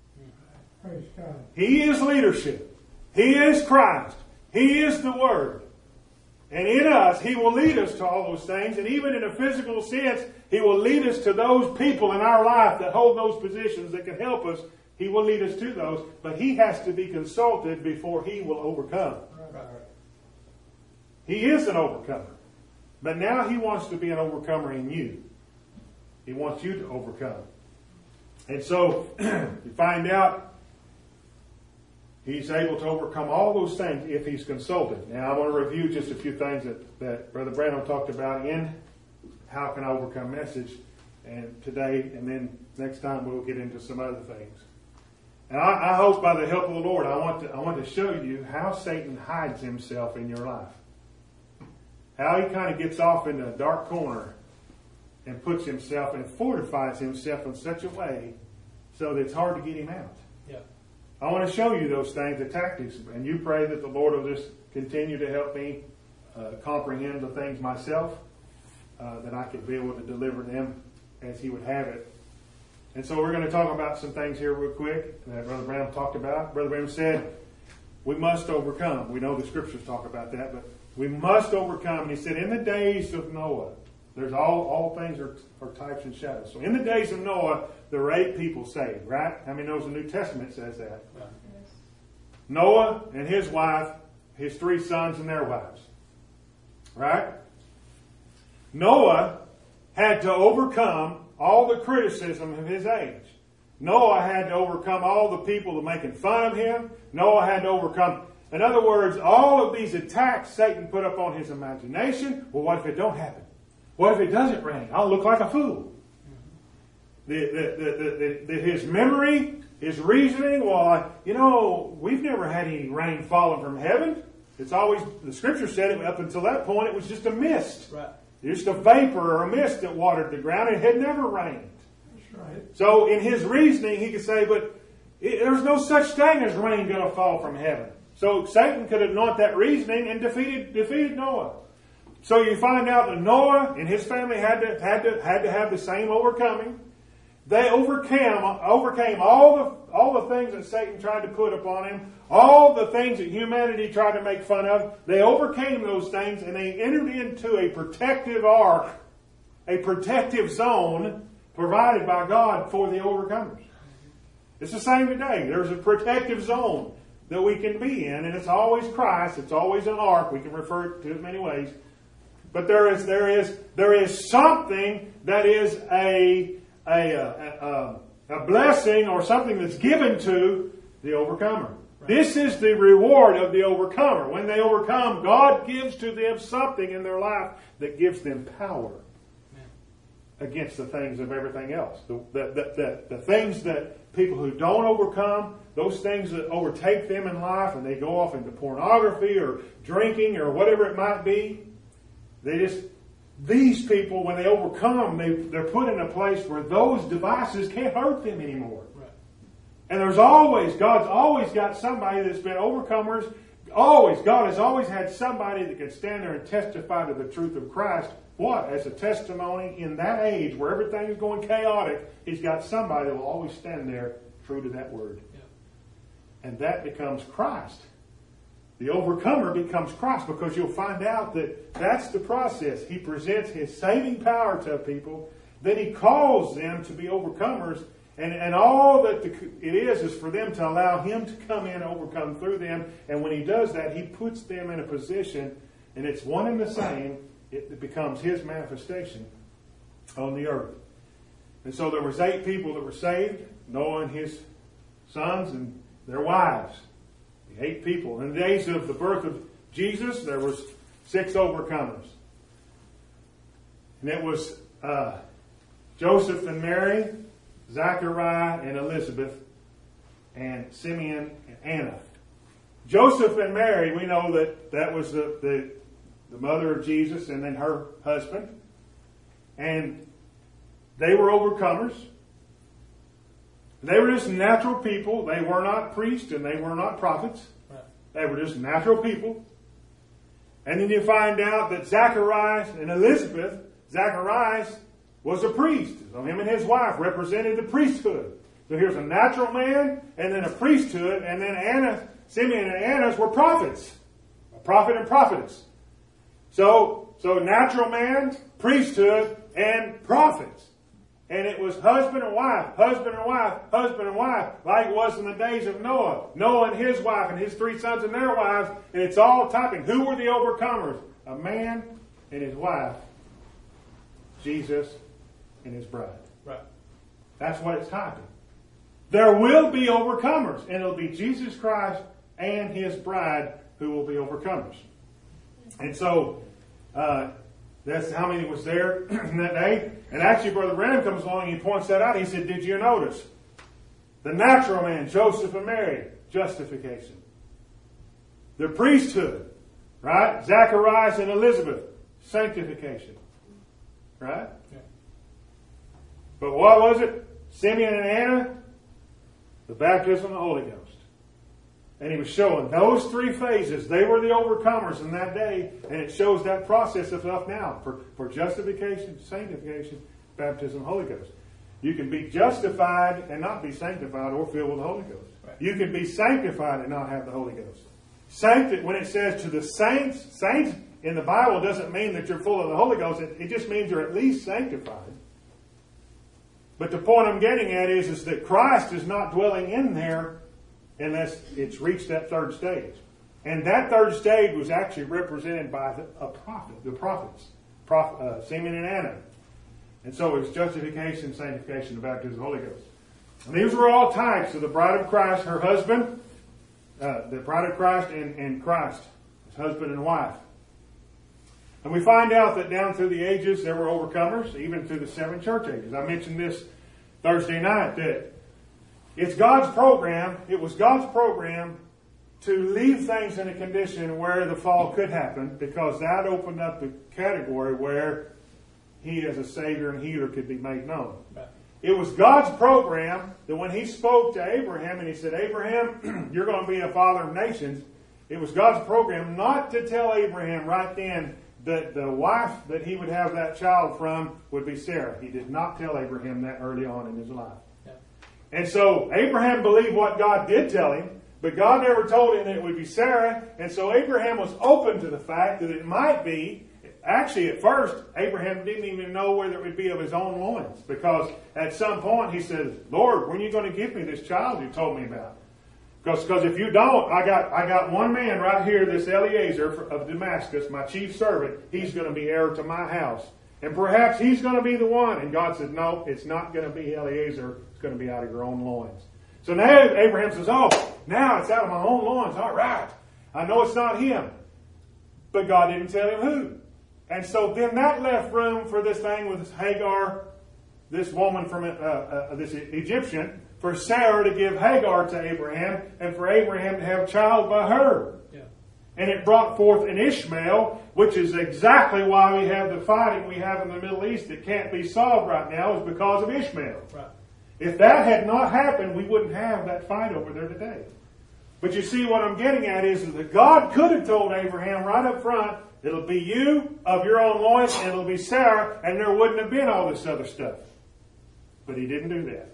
Praise God. He is leadership. He is Christ. He is the Word. And in us, He will lead us to all those things. And even in a physical sense, He will lead us to those people in our life that hold those positions that can help us. He will lead us to those. But He has to be consulted before He will overcome. Right. He is an overcomer. But now He wants to be an overcomer in you. He wants you to overcome. And so, you find out He's able to overcome all those things if He's consulted. Now, I want to review just a few things that, that Brother Branham talked about in How Can I Overcome message and today, and then next time we'll get into some other things. And I, I hope by the help of the Lord, I want to I want to show you how Satan hides himself in your life. How he kind of gets off in a dark corner and puts himself and fortifies himself in such a way so that it's hard to get him out. Yeah. I want to show you those things, the tactics, and you pray that the Lord will just continue to help me uh, comprehend the things myself, uh, that I could be able to deliver them as He would have it. And so we're going to talk about some things here real quick that Brother Branham talked about. Brother Branham said, we must overcome. We know the Scriptures talk about that, but we must overcome. And he said, in the days of Noah, there's all, all things are, are types and shadows. So in the days of Noah, there were eight people saved, right? How many knows the New Testament says that? Yes. Noah and his wife, his three sons and their wives. Right? Noah had to overcome all the criticism of his age. Noah had to overcome all the people that were making fun of him. Noah had to overcome, in other words, all of these attacks Satan put up on his imagination. Well, what if it don't happen? What if it doesn't rain? I'll look like a fool. The, the, the, the, the, his memory, his reasoning, well, you know, we've never had any rain falling from heaven. It's always, the scripture said it up until that point, it was just a mist. Right. Just a vapor or a mist that watered the ground. It had never rained. That's right. So in his reasoning, he could say, but it, there's no such thing as rain going to fall from heaven. So Satan could anoint that reasoning and defeated defeated Noah. So you find out that Noah and his family had to had to had to have the same overcoming. They overcame overcame all the all the things that Satan tried to put upon him, all the things that humanity tried to make fun of. They overcame those things, and they entered into a protective ark, a protective zone provided by God for the overcomers. It's the same today. There's a protective zone that we can be in, and it's always Christ. It's always an ark. We can refer to it in many ways. But there is there is there is something that is a a a, a, a blessing or something that's given to the overcomer. Right. This is the reward of the overcomer. When they overcome, God gives to them something in their life that gives them power against the things of everything else. The, the, the, the, the things that people who don't overcome, those things that overtake them in life and they go off into pornography or drinking or whatever it might be, they just, these people, when they overcome, they, they're put in a place where those devices can't hurt them anymore. Right. And there's always, God's always got somebody that's been overcomers. Always, God has always had somebody that can stand there and testify to the truth of Christ. What? As a testimony in that age where everything is going chaotic, He's got somebody that will always stand there true to that word. Yeah. And that becomes Christ. The overcomer becomes Christ, because you'll find out that that's the process. He presents His saving power to people, then He calls them to be overcomers, and, and all that the, it is is for them to allow Him to come in and overcome through them. And when He does that, He puts them in a position, and it's one and the same. It becomes His manifestation on the earth. And so there was eight people that were saved, Noah and his sons and their wives. The eight people. In the days of the birth of Jesus, there was six overcomers. And it was uh, Joseph and Mary, Zachariah and Elizabeth, and Simeon and Anna. Joseph and Mary, we know that that was the, the, the mother of Jesus and then her husband. And they were overcomers. They were just natural people. They were not priests and they were not prophets. Right. They were just natural people. And then you find out that Zacharias and Elizabeth, Zacharias was a priest. So him and his wife represented the priesthood. So here's a natural man and then a priesthood, and then Anna, Simeon and Anna were prophets. A prophet and prophetess. So, so natural man, priesthood, and prophets. And it was husband and wife, husband and wife, husband and wife, like it was in the days of Noah. Noah and his wife and his three sons and their wives. And it's all typing. Who were the overcomers? A man and his wife, Jesus and his bride. Right. That's what it's typing. There will be overcomers. And it'll be Jesus Christ and His bride who will be overcomers. And so, uh, that's how many was there that day. And actually, Brother Branham comes along and he points that out. He said, did you notice? The natural man, Joseph and Mary, justification. The priesthood, right? Zacharias and Elizabeth, sanctification. Right? Yeah. But what was it? Simeon and Anna, the baptism of the Holy Ghost. And he was showing those three phases. They were the overcomers in that day. And it shows that process of stuff now. For, for justification, sanctification, baptism of the Holy Ghost. You can be justified and not be sanctified or filled with the Holy Ghost. Right. You can be sanctified and not have the Holy Ghost. Sancti- when it says to the saints, saints in the Bible doesn't mean that you're full of the Holy Ghost. It, it just means you're at least sanctified. But the point I'm getting at is, is that Christ is not dwelling in there unless it's reached that third stage. And that third stage was actually represented by a prophet, the prophets, prophet, uh, Simeon and Anna. And so it was justification, sanctification, and baptism of the Holy Ghost. And these were all types of the bride of Christ, her husband, uh, the bride of Christ and, and Christ, his husband and wife. And we find out that down through the ages there were overcomers, even through the seven church ages. I mentioned this Thursday night, that It's God's program. It was God's program to leave things in a condition where the fall could happen, because that opened up the category where He as a Savior and Healer could be made known. Right. It was God's program that when He spoke to Abraham and He said, Abraham, you're going to be a father of nations. It was God's program not to tell Abraham right then that the wife that he would have that child from would be Sarah. He did not tell Abraham that early on in his life. Yeah. And so Abraham believed what God did tell him, but God never told him that it would be Sarah. And so Abraham was open to the fact that it might be. Actually, at first, Abraham didn't even know whether it would be of his own loins, because at some point he said, Lord, when are you going to give me this child you told me about? Because because if you don't, I got I got one man right here, this Eliezer of Damascus, my chief servant. He's going to be heir to my house. And perhaps he's going to be the one. And God said, no, it's not going to be Eliezer. It's going to be out of your own loins. So now Abraham says, oh, now it's out of my own loins. All right. I know it's not him. But God didn't tell him who. And so then that left room for this thing with Hagar, this woman from uh, uh, this Egyptian, for Sarah to give Hagar to Abraham, and for Abraham to have a child by her. Yeah. And it brought forth an Ishmael, which is exactly why we have the fighting we have in the Middle East that can't be solved right now, is because of Ishmael. Right. If that had not happened, we wouldn't have that fight over there today. But you see, what I'm getting at is that God could have told Abraham right up front, it'll be you of your own loins, and it'll be Sarah, and there wouldn't have been all this other stuff. But He didn't do that.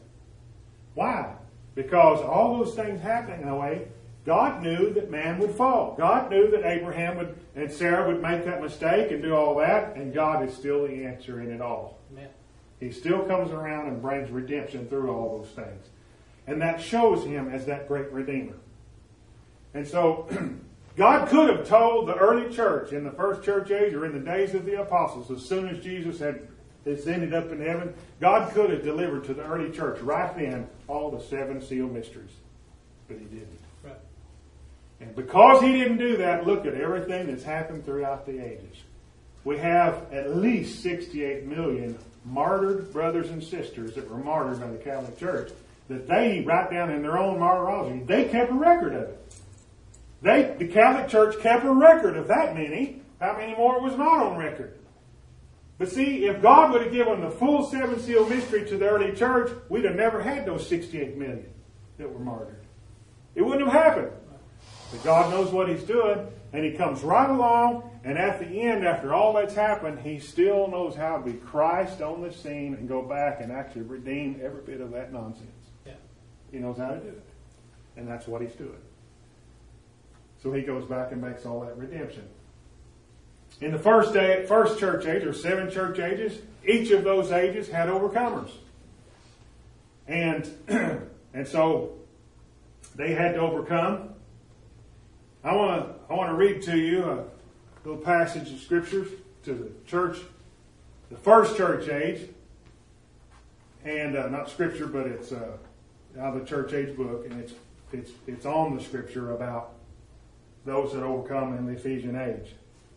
Why? Because all those things happening that way, God knew that man would fall. God knew that Abraham would and Sarah would make that mistake and do all that, and God is still the answer in it all. Amen. He still comes around and brings redemption through all those things. And that shows Him as that great Redeemer. And so, God could have told the early church in the first church age or in the days of the apostles, as soon as Jesus had ascended up in heaven, God could have delivered to the early church right then all the seven seal mysteries. But He didn't. Right. And because He didn't do that, look at everything that's happened throughout the ages. We have at least sixty-eight million martyred brothers and sisters that were martyred by the Catholic Church, that they, right down in their own martyrology, they kept a record of it. They, the Catholic Church kept a record of that many. How many more was not on record? But see, if God would have given the full seven seal mystery to the early church, we'd have never had those sixty-eight million that were martyred. It wouldn't have happened. But God knows what He's doing, and He comes right along, and at the end, after all that's happened, He still knows how to be Christ on the scene and go back and actually redeem every bit of that nonsense. Yeah. He knows how to do it. And that's what He's doing. So He goes back and makes all that redemption. In the first day, first church age, or seven church ages, each of those ages had overcomers. And, and so they had to overcome. I want to I want to read to you a little passage of scriptures to the church, the first church age, and uh, not scripture, but it's uh, out of the church age book, and it's it's it's on the scripture about those that overcome in the Ephesian age.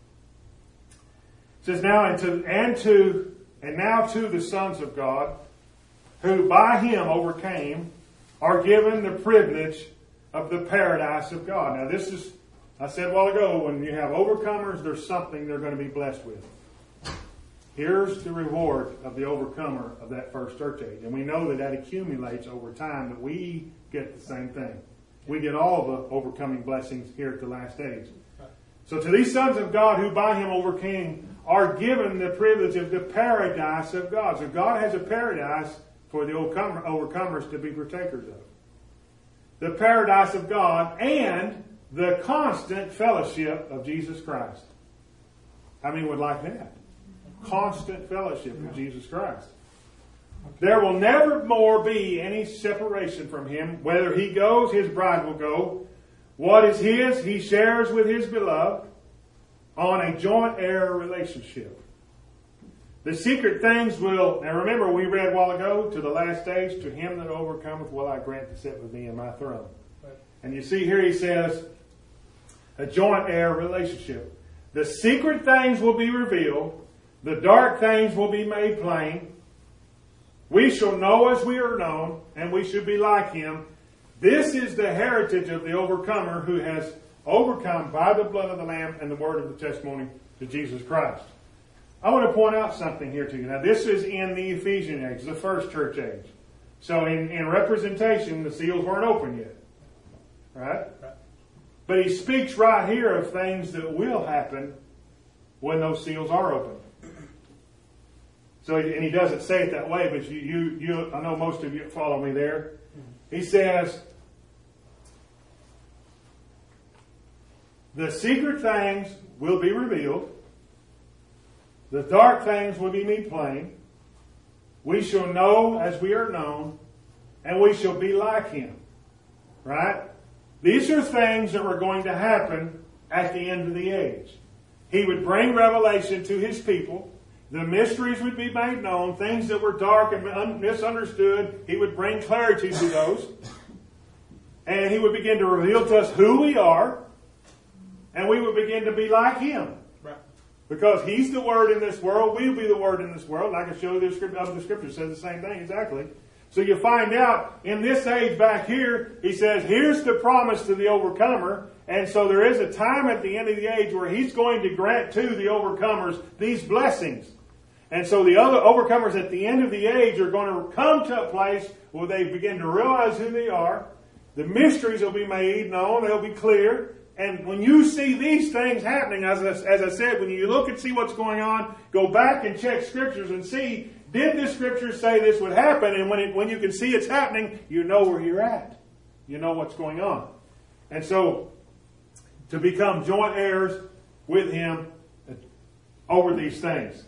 It says, now and to and to and now to the sons of God, who by Him overcame, are given the privilege of the paradise of God. Now this is, I said a while ago, when you have overcomers, there's something they're going to be blessed with. Here's the reward of the overcomer of that first church age. And we know that that accumulates over time, that we get the same thing. We get all the overcoming blessings here at the last age. So to these sons of God who by Him overcame are given the privilege of the paradise of God. So God has a paradise for the overcomer, overcomers to be partakers of. The paradise of God and the constant fellowship of Jesus Christ. How many would like that? Constant fellowship with Jesus Christ. There will never more be any separation from Him. Whether He goes, His bride will go. What is His, He shares with His beloved on a joint heir relationship. The secret things will, now remember we read a while ago, to the last stage, to him that overcometh will I grant to sit with me in my throne. Right. And you see here He says, a joint heir relationship. The secret things will be revealed. The dark things will be made plain. We shall know as we are known, and we shall be like Him, This is the heritage of the overcomer who has overcome by the blood of the Lamb and the word of the testimony to Jesus Christ. I want to point out something here to you. Now, this is in the Ephesian age, the first church age. So in, in representation, the seals weren't open yet. Right? But he speaks right here of things that will happen when those seals are opened. So, and he doesn't say it that way, but you, you, you, I know most of you follow me there. He says, the secret things will be revealed. The dark things will be made plain. We shall know as we are known, and we shall be like him. Right? These are things that were going to happen at the end of the age. He would bring revelation to his people. The mysteries would be made known. Things that were dark and misunderstood, he would bring clarity to those. And he would begin to reveal to us who we are. And we would begin to be like him. Right. Because he's the Word in this world. We'll be the Word in this world. And I can show you the scripture, the scripture says the same thing exactly. So you find out in this age back here, he says, here's the promise to the overcomer. And so there is a time at the end of the age where he's going to grant to the overcomers these blessings. And so the other overcomers at the end of the age are going to come to a place where they begin to realize who they are. The mysteries will be made known. They'll be clear. And when you see these things happening, as I, as I said, when you look and see what's going on, go back and check scriptures and see, did the scriptures say this would happen? And when it, when you can see it's happening, you know where you're at. You know what's going on. And so, to become joint heirs with him over these things.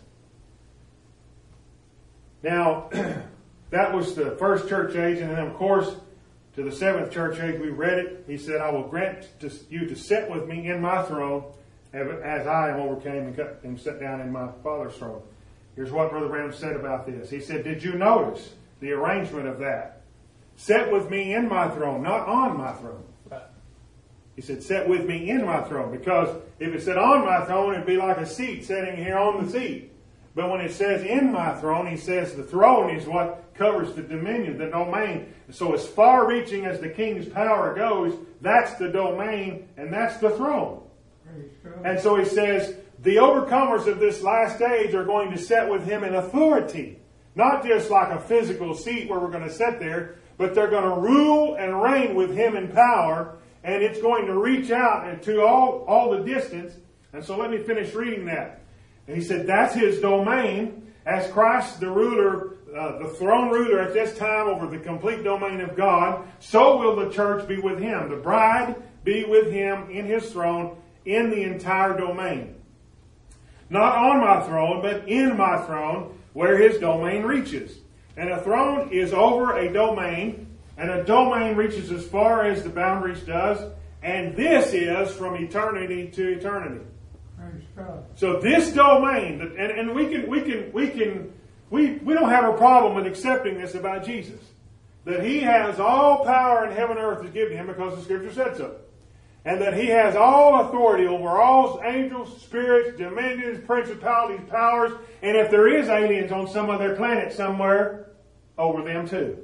Now, that was the first church age, and then of course, to the seventh church age, we read it. He said, I will grant to you to sit with me in my throne as I am overcame and sat down in my Father's throne. Here's what Brother Branham said about this. He said, did you notice the arrangement of that? Sit with me in my throne, not on my throne. He said, sit with me in my throne. Because if it said on my throne, it'd be like a seat sitting here on the seat. But when it says in my throne, he says the throne is what covers the dominion, the domain. So as far reaching as the king's power goes, that's the domain and that's the throne. And so he says the overcomers of this last age are going to sit with him in authority. Not just like a physical seat where we're going to sit there, but they're going to rule and reign with him in power. And it's going to reach out to all, all the distance. And so let me finish reading that. And he said, that's his domain. As Christ, the ruler, uh, the throne ruler at this time over the complete domain of God, so will the church be with him. The bride be with him in his throne in the entire domain. Not on my throne, but in my throne, where his domain reaches. And a throne is over a domain, and a domain reaches as far as the boundaries does, and this is from eternity to eternity. So this domain, and, and we can, we can, we can, we, we don't have a problem with accepting this about Jesus. That he has all power in heaven and earth is given him because the scripture said so. And that he has all authority over all angels, spirits, dominions, principalities, powers, and if there is aliens on some other planet somewhere, over them too.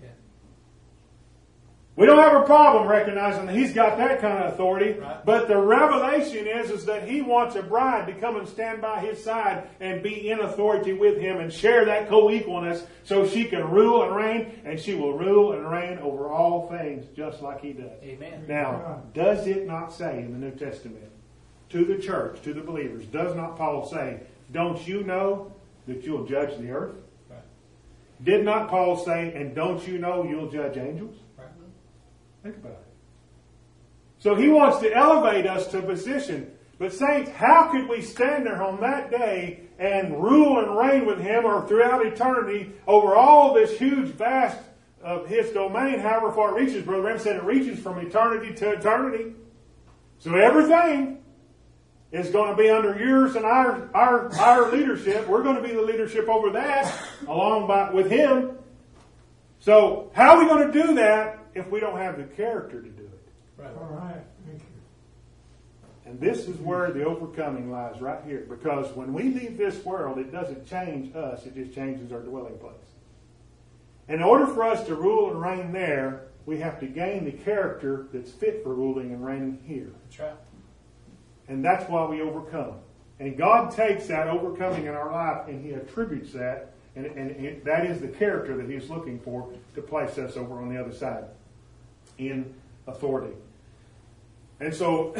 We don't have a problem recognizing that he's got that kind of authority, right. But the revelation is, is that he wants a bride to come and stand by his side and be in authority with him and share that co-equalness so she can rule and reign, and she will rule and reign over all things just like he does. Amen. Now, does it not say in the New Testament to the church, to the believers, does not Paul say, don't you know that you'll judge the earth? Right. Did not Paul say, and don't you know you'll judge angels? Think about it. So he wants to elevate us to a position. But saints, how could we stand there on that day and rule and reign with him or throughout eternity over all this huge, vast of his domain, however far it reaches? Brother Branham said it reaches from eternity to eternity. So everything is going to be under yours and our, our, our leadership. We're going to be the leadership over that along by, with him. So how are we going to do that if we don't have the character to do it? Right. All right. Thank you. And this is where the overcoming lies right here. Because when we leave this world, it doesn't change us. It just changes our dwelling place. In order for us to rule and reign there, we have to gain the character that's fit for ruling and reigning here. That's right. And that's why we overcome. And God takes that overcoming in our life and He attributes that, and, and, and that is the character that He's looking for to place us over on the other side in authority. And so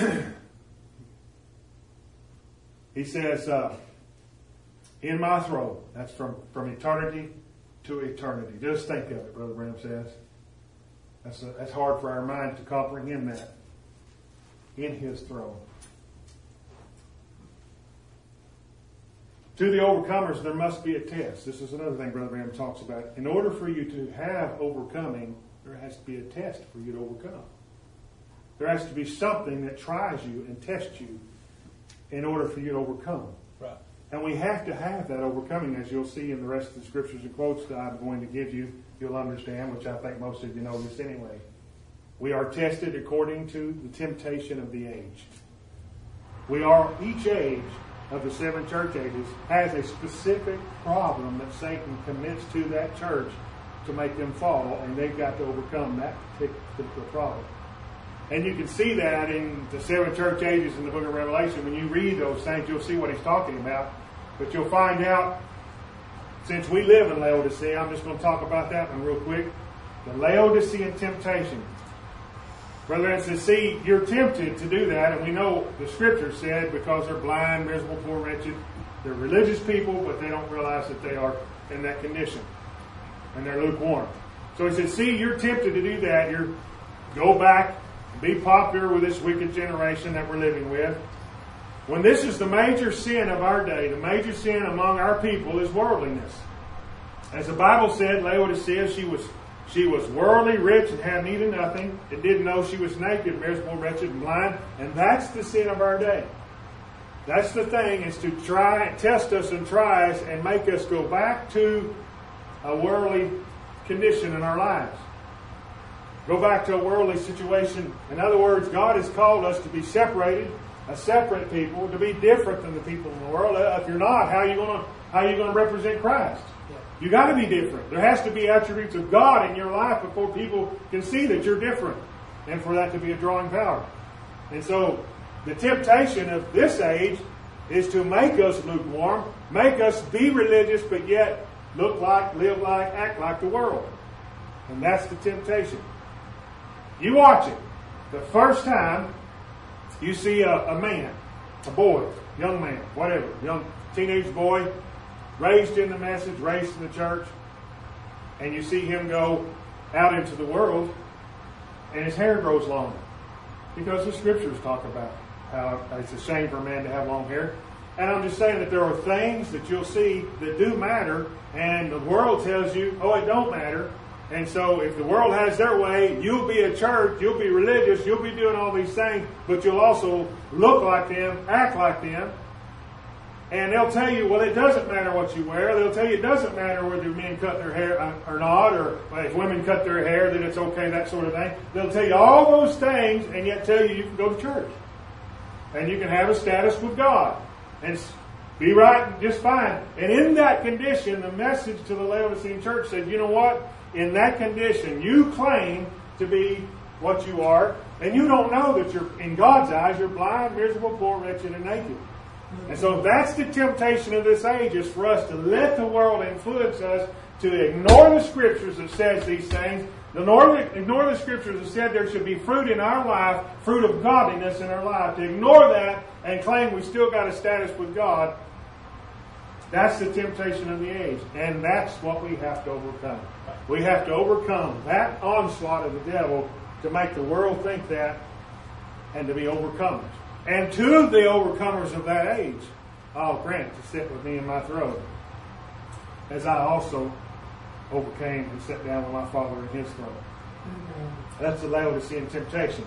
He says, uh, in my throne, that's from, from eternity to eternity. Just think of it, Brother Branham says. That's, a, that's hard for our mind to comprehend that. In His throne. To the overcomers, there must be a test. This is another thing Brother Branham talks about. In order for you to have overcoming, there has to be a test for you to overcome. There has to be something that tries you and tests you in order for you to overcome. Right. And we have to have that overcoming, as you'll see in the rest of the scriptures and quotes that I'm going to give you. You'll understand, which I think most of you know this anyway. We are tested according to the temptation of the age. We are, each age of the seven church ages has a specific problem that Satan commits to that church to make them fall, and they've got to overcome that particular problem. And you can see that in the seven church ages in the book of Revelation. When you read those things, you'll see what he's talking about. But you'll find out, since we live in Laodicea, I'm just going to talk about that one real quick. The Laodicean temptation. Brother Ed says, see, you're tempted to do that, and we know the Scripture said because they're blind, miserable, poor, wretched. They're religious people, but they don't realize that they are in that condition. And they're lukewarm. So he said, see, you're tempted to do that. You're go back, be popular with this wicked generation that we're living with. When this is the major sin of our day, the major sin among our people is worldliness. As the Bible said, Laodicea, she was She was worldly, rich, and had need of nothing, and didn't know she was naked, miserable, wretched, and blind. And that's the sin of our day. That's the thing, is to try and test us and try us and make us go back to a worldly condition in our lives. Go back to a worldly situation. In other words, God has called us to be separated, a separate people, to be different than the people in the world. If you're not, how are you going to how are you going to represent Christ? You got to be different. There has to be attributes of God in your life before people can see that you're different, and for that to be a drawing power. And so, the temptation of this age is to make us lukewarm, make us be religious, but yet look like, live like, act like the world. And that's the temptation. You watch it. The first time you see a, a man, a boy, young man, whatever, young teenage boy, raised in the message, raised in the church, and you see him go out into the world, and his hair grows long. Because the Scriptures talk about how it's a shame for a man to have long hair. And I'm just saying that there are things that you'll see that do matter, and the world tells you, oh, it don't matter. And so if the world has their way, you'll be a church, you'll be religious, you'll be doing all these things, but you'll also look like them, act like them. And they'll tell you, well, it doesn't matter what you wear. They'll tell you it doesn't matter whether men cut their hair or not, or if women cut their hair, that it's okay, that sort of thing. They'll tell you all those things and yet tell you you can go to church. And you can have a status with God. And be right just fine. And in that condition, the message to the Laodicean church said, you know what? In that condition, you claim to be what you are, and you don't know that you're, in God's eyes, you're blind, miserable, poor, wretched, and naked. And so that's the temptation of this age, is for us to let the world influence us, to ignore the Scriptures that says these things, ignore the, ignore the Scriptures that said there should be fruit in our life, fruit of godliness in our life. To ignore that and claim we still got a status with God, that's the temptation of the age. And that's what we have to overcome. We have to overcome that onslaught of the devil to make the world think that and to be overcomers. And to the overcomers of that age, I'll grant to sit with me in my throne, as I also overcame and sat down with my Father in His throne. Mm-hmm. That's the Laodicean temptation.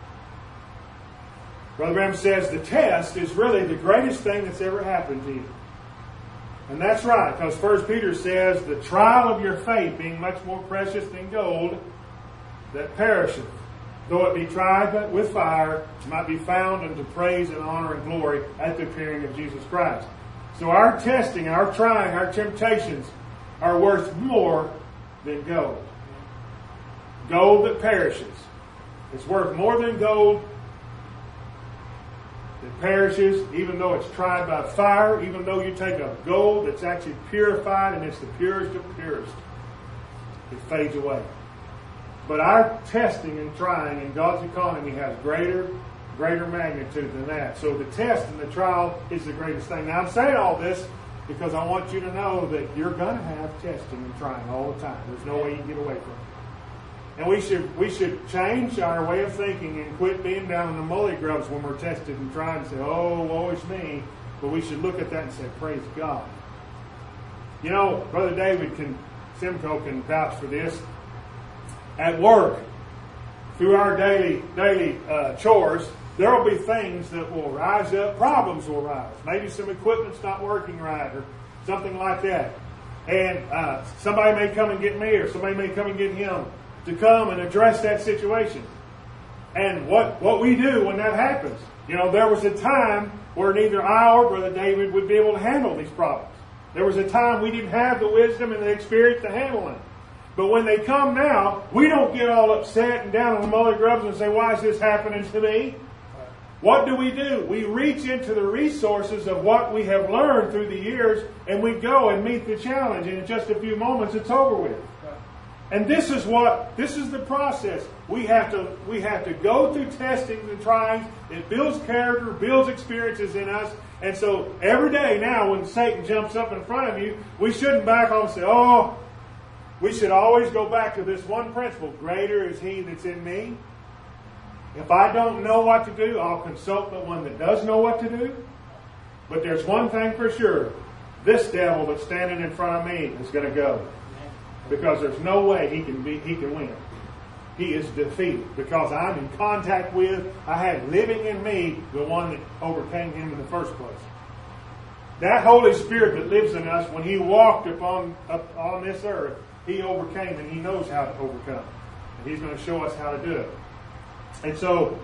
Brother Branham says the test is really the greatest thing that's ever happened to you. And that's right, because First Peter says, the trial of your faith being much more precious than gold that perisheth, though it be tried with fire, might be found unto praise and honor and glory at the appearing of Jesus Christ. So our testing, our trying, our temptations are worth more than gold. gold that perishes. It's worth more than gold that perishes, even though it's tried by fire, even though you take a gold that's actually purified and it's the purest of purest. It fades away. But our testing and trying in God's economy has greater, greater magnitude than that. So the test and the trial is the greatest thing. Now I'm saying all this because I want you to know that you're going to have testing and trying all the time. There's no way you can get away from it. And we should we should change our way of thinking and quit being down in the mully grubs when we're tested and trying and say, oh, woe is me. But we should look at that and say, praise God. You know, Brother David can, Simcoe can vouch for this. At work, through our daily daily uh, chores, there will be things that will rise up. Problems will rise. Maybe some equipment's not working right or something like that. And uh, somebody may come and get me or somebody may come and get him to come and address that situation. And what, what we do when that happens, you know, there was a time where neither I or Brother David would be able to handle these problems. There was a time we didn't have the wisdom and the experience to handle them. But when they come now, we don't get all upset and down on the mully grubs and say, why is this happening to me? What do we do? We reach into the resources of what we have learned through the years, and we go and meet the challenge, and in just a few moments it's over with. And this is what, this is the process. We have to, we have to go through testing and trying. It builds character, builds experiences in us. And so every day now when Satan jumps up in front of you, we shouldn't back off and say, oh, we should always go back to this one principle. Greater is he that's in me. If I don't know what to do, I'll consult the one that does know what to do. But there's one thing for sure. This devil that's standing in front of me is going to go. Because there's no way he can be, he can win. He is defeated because I'm in contact with, I had living in me the one that overcame him in the first place. That Holy Spirit that lives in us, when he walked upon, up on this earth, he overcame and he knows how to overcome. And he's going to show us how to do it. And so,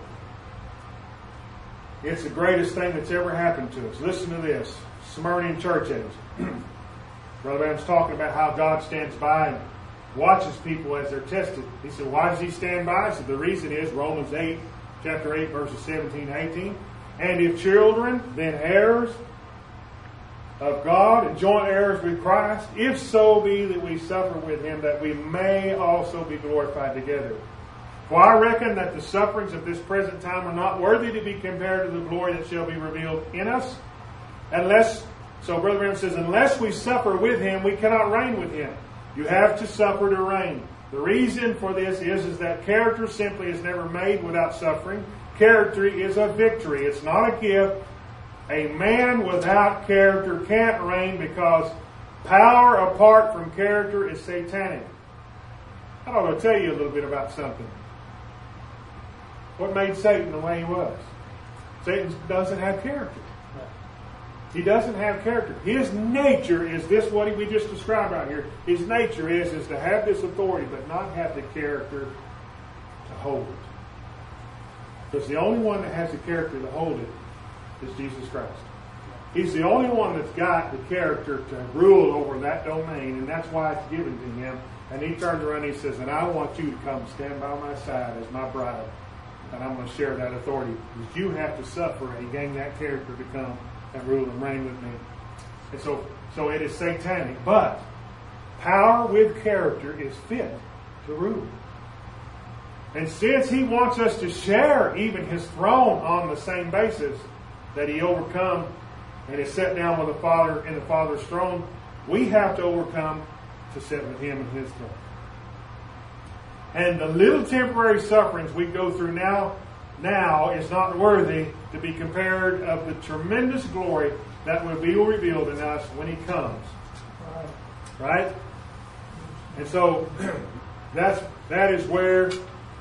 it's the greatest thing that's ever happened to us. Listen to this. Smyrna church age. Brother Adam's talking about how God stands by and watches people as they're tested. He said, why does he stand by? He said, the reason is Romans eight, chapter eight, verses seventeen and eighteen. And if children, then heirs of God and joint heirs with Christ, if so be that we suffer with him, that we may also be glorified together. For I reckon that the sufferings of this present time are not worthy to be compared to the glory that shall be revealed in us, unless... So Brother Branham says, unless we suffer with him, we cannot reign with him. You have to suffer to reign. The reason for this is, is that character simply is never made without suffering. Character is a victory. It's not a gift. A man without character can't reign because power apart from character is satanic. I ought to tell you a little bit about something. What made Satan the way he was? Satan doesn't have character. He doesn't have character. His nature is this, what we just described right here. His nature is, is to have this authority, but not have the character to hold it. Because the only one that has the character to hold it is Jesus Christ. He's the only one that's got the character to rule over that domain, and that's why it's given to him. And he turns around and he says, and I want you to come stand by my side as my bride, and I'm going to share that authority. Because you have to suffer and gain that character to come and rule and reign with me. And so, so it is satanic. But power with character is fit to rule. And since he wants us to share even his throne on the same basis that he overcome and is set down with the Father in the Father's throne, we have to overcome to sit with him in his throne. And the little temporary sufferings we go through now now is not worthy to be compared of the tremendous glory that will be revealed in us when he comes. Right? And so that's that is where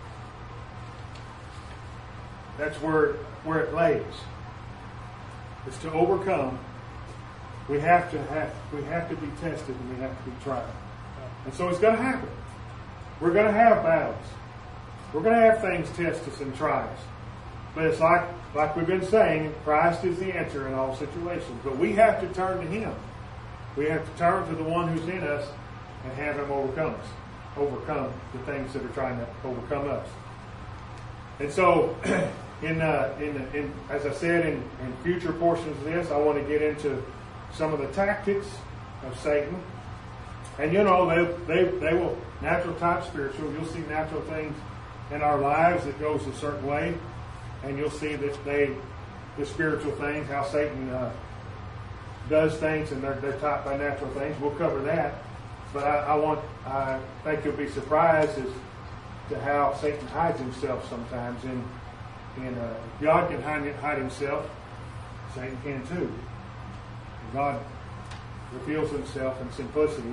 that's where where it lays. It's to overcome. We have to have we have to be tested and we have to be tried. And so it's going to happen. We're going to have battles. We're going to have things test us and try us. But it's like, like we've been saying, Christ is the answer in all situations. But we have to turn to him. We have to turn to the one who's in us and have him overcome us. overcome the things that are trying to overcome us. And so, in, uh, in, in as I said, in, in future portions of this, I want to get into some of the tactics of Satan. And you know, they, they, they will, natural type spiritual, you'll see natural things in our lives that goes a certain way. And you'll see that they, the spiritual things, how Satan uh, does things, and they're, they're taught by natural things. We'll cover that. But I, I want, I think you'll be surprised as to how Satan hides himself sometimes. And, and uh, God can hide, hide himself. Satan can too. God reveals himself in simplicity.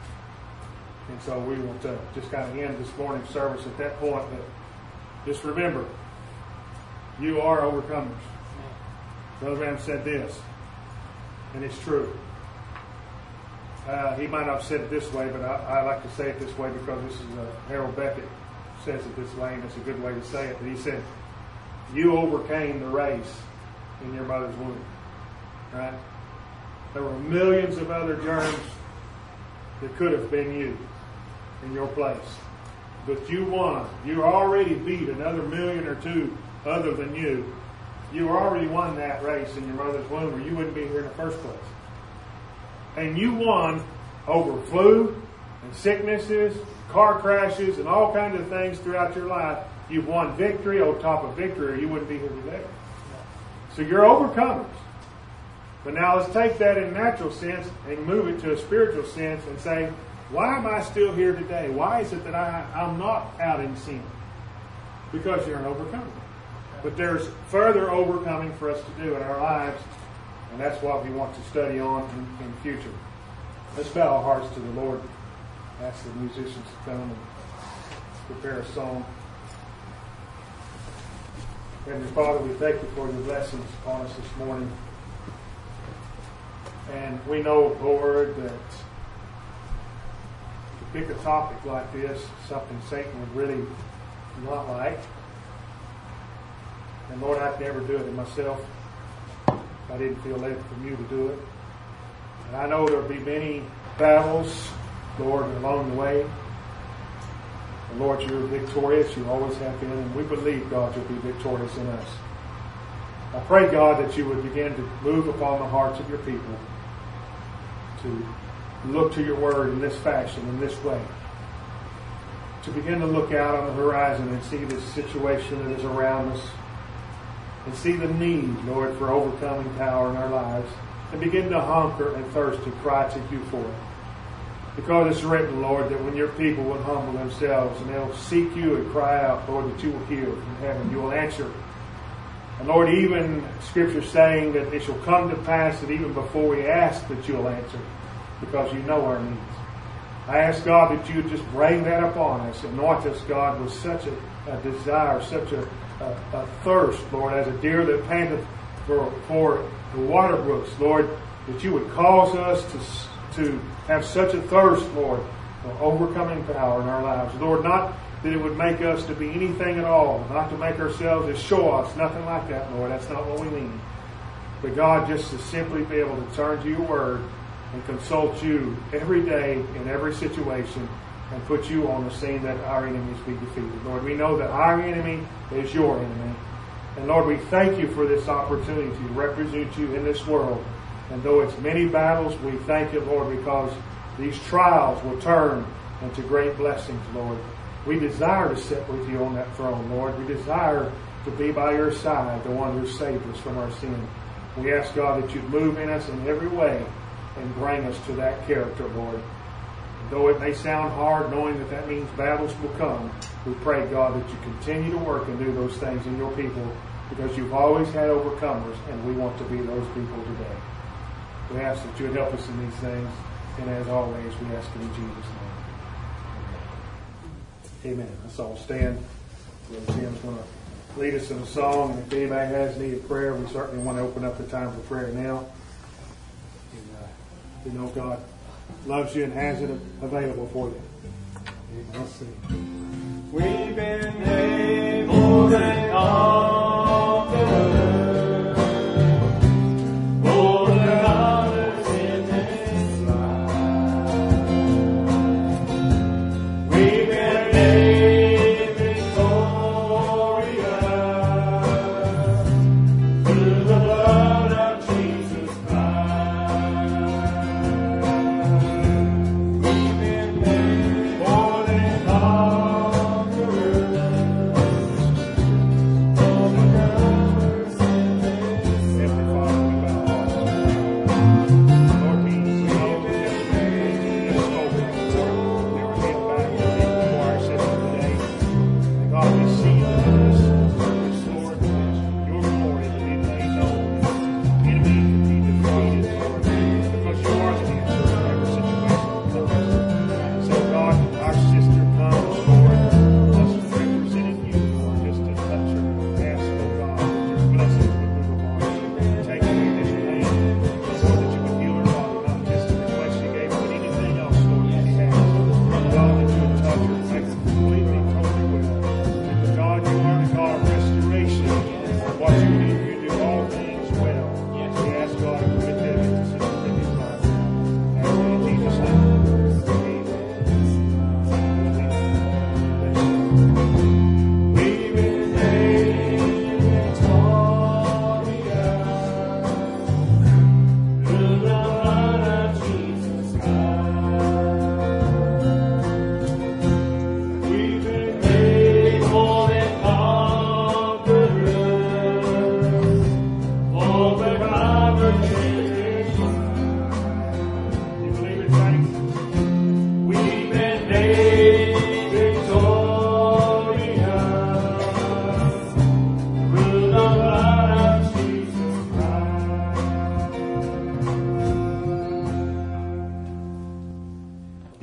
And so we want to just kind of end this morning's service at that point. But just remember, you are overcomers. Brother Ram said this, and it's true. Uh, he might not have said it this way, but I, I like to say it this way because this is a, Harold Beckett says it this way, and it's a good way to say it. But he said, you overcame the race in your mother's womb. Right? There were millions of other germs that could have been you in your place. But you won. You already beat another million or two other than you. You already won that race in your mother's womb, or you wouldn't be here in the first place. And you won over flu and sicknesses, car crashes, and all kinds of things throughout your life. You've won victory on top of victory, or you wouldn't be here today. So you're overcomers. But now let's take that in a natural sense and move it to a spiritual sense and say, why am I still here today? Why is it that I, I'm not out in sin? Because you're an overcomer. But there's further overcoming for us to do in our lives, and that's what we want to study on in, in the future. Let's bow our hearts to the Lord. Ask the musicians to come and prepare a song. Heavenly Father, we thank you for your blessings upon us this morning. And we know, Lord, that to pick a topic like this, something Satan would really not like. And Lord, I'd never do it in myself. I didn't feel led from you to do it. And I know there'll be many battles, Lord, along the way. And Lord, you're victorious. You always have been. And we believe, God, you'll be victorious in us. I pray, God, that you would begin to move upon the hearts of your people to look to your word in this fashion, in this way. To begin to look out on the horizon and see this situation that is around us. And see the need, Lord, for overcoming power in our lives. And begin to hunger and thirst to cry to you for it. Because it's written, Lord, that when your people will humble themselves and they'll seek you and cry out, Lord, that you will hear from heaven. You will answer. And Lord, even Scripture saying that it shall come to pass that even before we ask that you'll answer. Because you know our needs. I ask, God, that you would just bring that upon us. Anoint us, God, with such a, a desire, such a A, a thirst, Lord, as a deer that panteth for, for the water brooks, Lord, that you would cause us to, to have such a thirst, Lord, for overcoming power in our lives. Lord, not that it would make us to be anything at all, not to make ourselves as show-offs, nothing like that, Lord. That's not what we mean. But God, just to simply be able to turn to your word and consult you every day in every situation and put you on the scene that our enemies be defeated. Lord, we know that our enemy is your enemy. And Lord, we thank you for this opportunity to represent you in this world. And though it's many battles, we thank you, Lord, because these trials will turn into great blessings, Lord. We desire to sit with you on that throne, Lord. We desire to be by your side, the one who saved us from our sin. We ask, God, that you'd move in us in every way and bring us to that character, Lord. Though it may sound hard, knowing that that means battles will come, we pray, God, that you continue to work and do those things in your people because you've always had overcomers, and we want to be those people today. We ask that you would help us in these things, and as always, we ask it in Jesus' name. Amen. Let's all stand. Brother Tim's going to lead us in a song, and if anybody has needed prayer, we certainly want to open up the time for prayer now. And uh, we know God loves you and has it available for you. Amen. Let's sing. We've been made more than conquerors, more than others in this life. We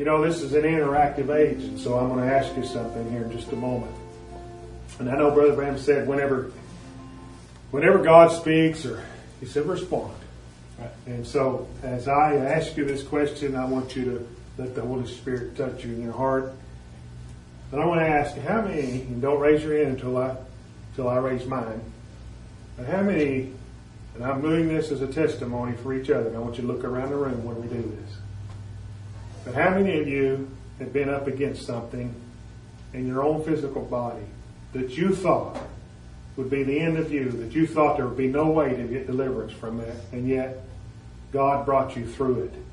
You know, this is an interactive age, and so I'm going to ask you something here in just a moment. And I know Brother Bram said whenever, whenever God speaks, or he said respond. Right. And so as I ask you this question, I want you to let the Holy Spirit touch you in your heart. And I want to ask you, how many, and don't raise your hand until I, until I raise mine, but how many, and I'm doing this as a testimony for each other, and I want you to look around the room when we do this. But how many of you have been up against something in your own physical body that you thought would be the end of you, that you thought there would be no way to get deliverance from that, and yet God brought you through it?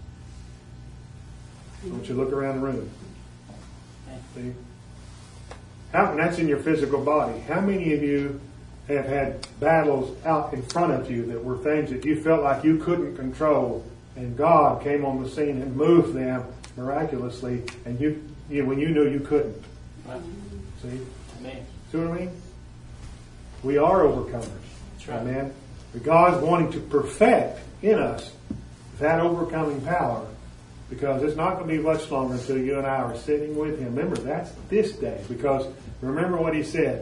I want you to look around the room. See? How, and that's in your physical body. How many of you have had battles out in front of you that were things that you felt like you couldn't control, and God came on the scene and moved them miraculously, and you, you when you knew you couldn't? Right. See? Amen. See what I mean? We are overcomers. That's right. Amen. But God's wanting to perfect in us that overcoming power, because it's not going to be much longer until you and I are sitting with Him. Remember, that's this day, because remember what He said.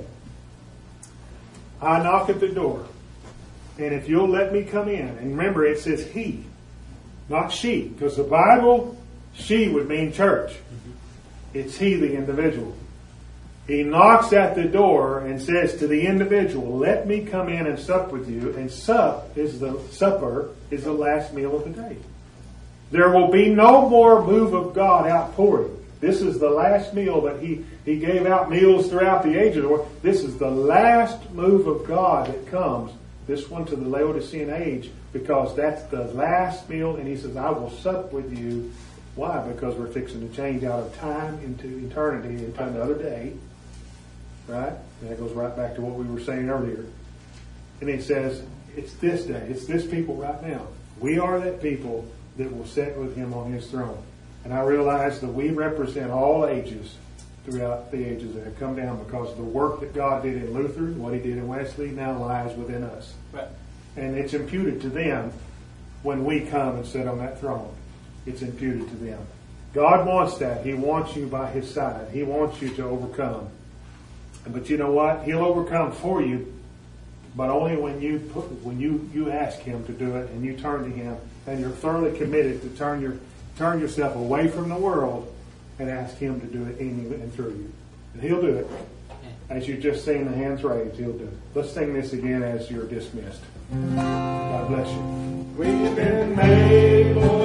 I knock at the door, and if you'll let me come in, and remember it says He, not she, because the Bible, she would mean church. It's He, the individual. He knocks at the door and says to the individual, let me come in and sup with you. And sup is the supper is the last meal of the day. There will be no more move of God outpouring. This is the last meal that He, he gave out meals throughout the ages. This is the last move of God that comes, this one to the Laodicean age, because that's the last meal, and He says, I will sup with you. Why? Because we're fixing to change out of time into eternity, into another day. Right? And that goes right back to what we were saying earlier. And He says, it's this day. It's this people right now. We are that people that will sit with Him on His throne. And I realize that we represent all ages throughout the ages that have come down, because the work that God did in Luther and what He did in Wesley now lies within us. Right. And it's imputed to them when we come and sit on that throne. It's imputed to them. God wants that. He wants you by His side. He wants you to overcome. But you know what? He'll overcome for you, but only when you put, when you, you ask Him to do it, and you turn to Him, and you're thoroughly committed to turn your turn yourself away from the world and ask Him to do it in you and through you. And He'll do it. As you've just seen the hands raised, He'll do it. Let's sing this again as you're dismissed. God bless you. We've been made for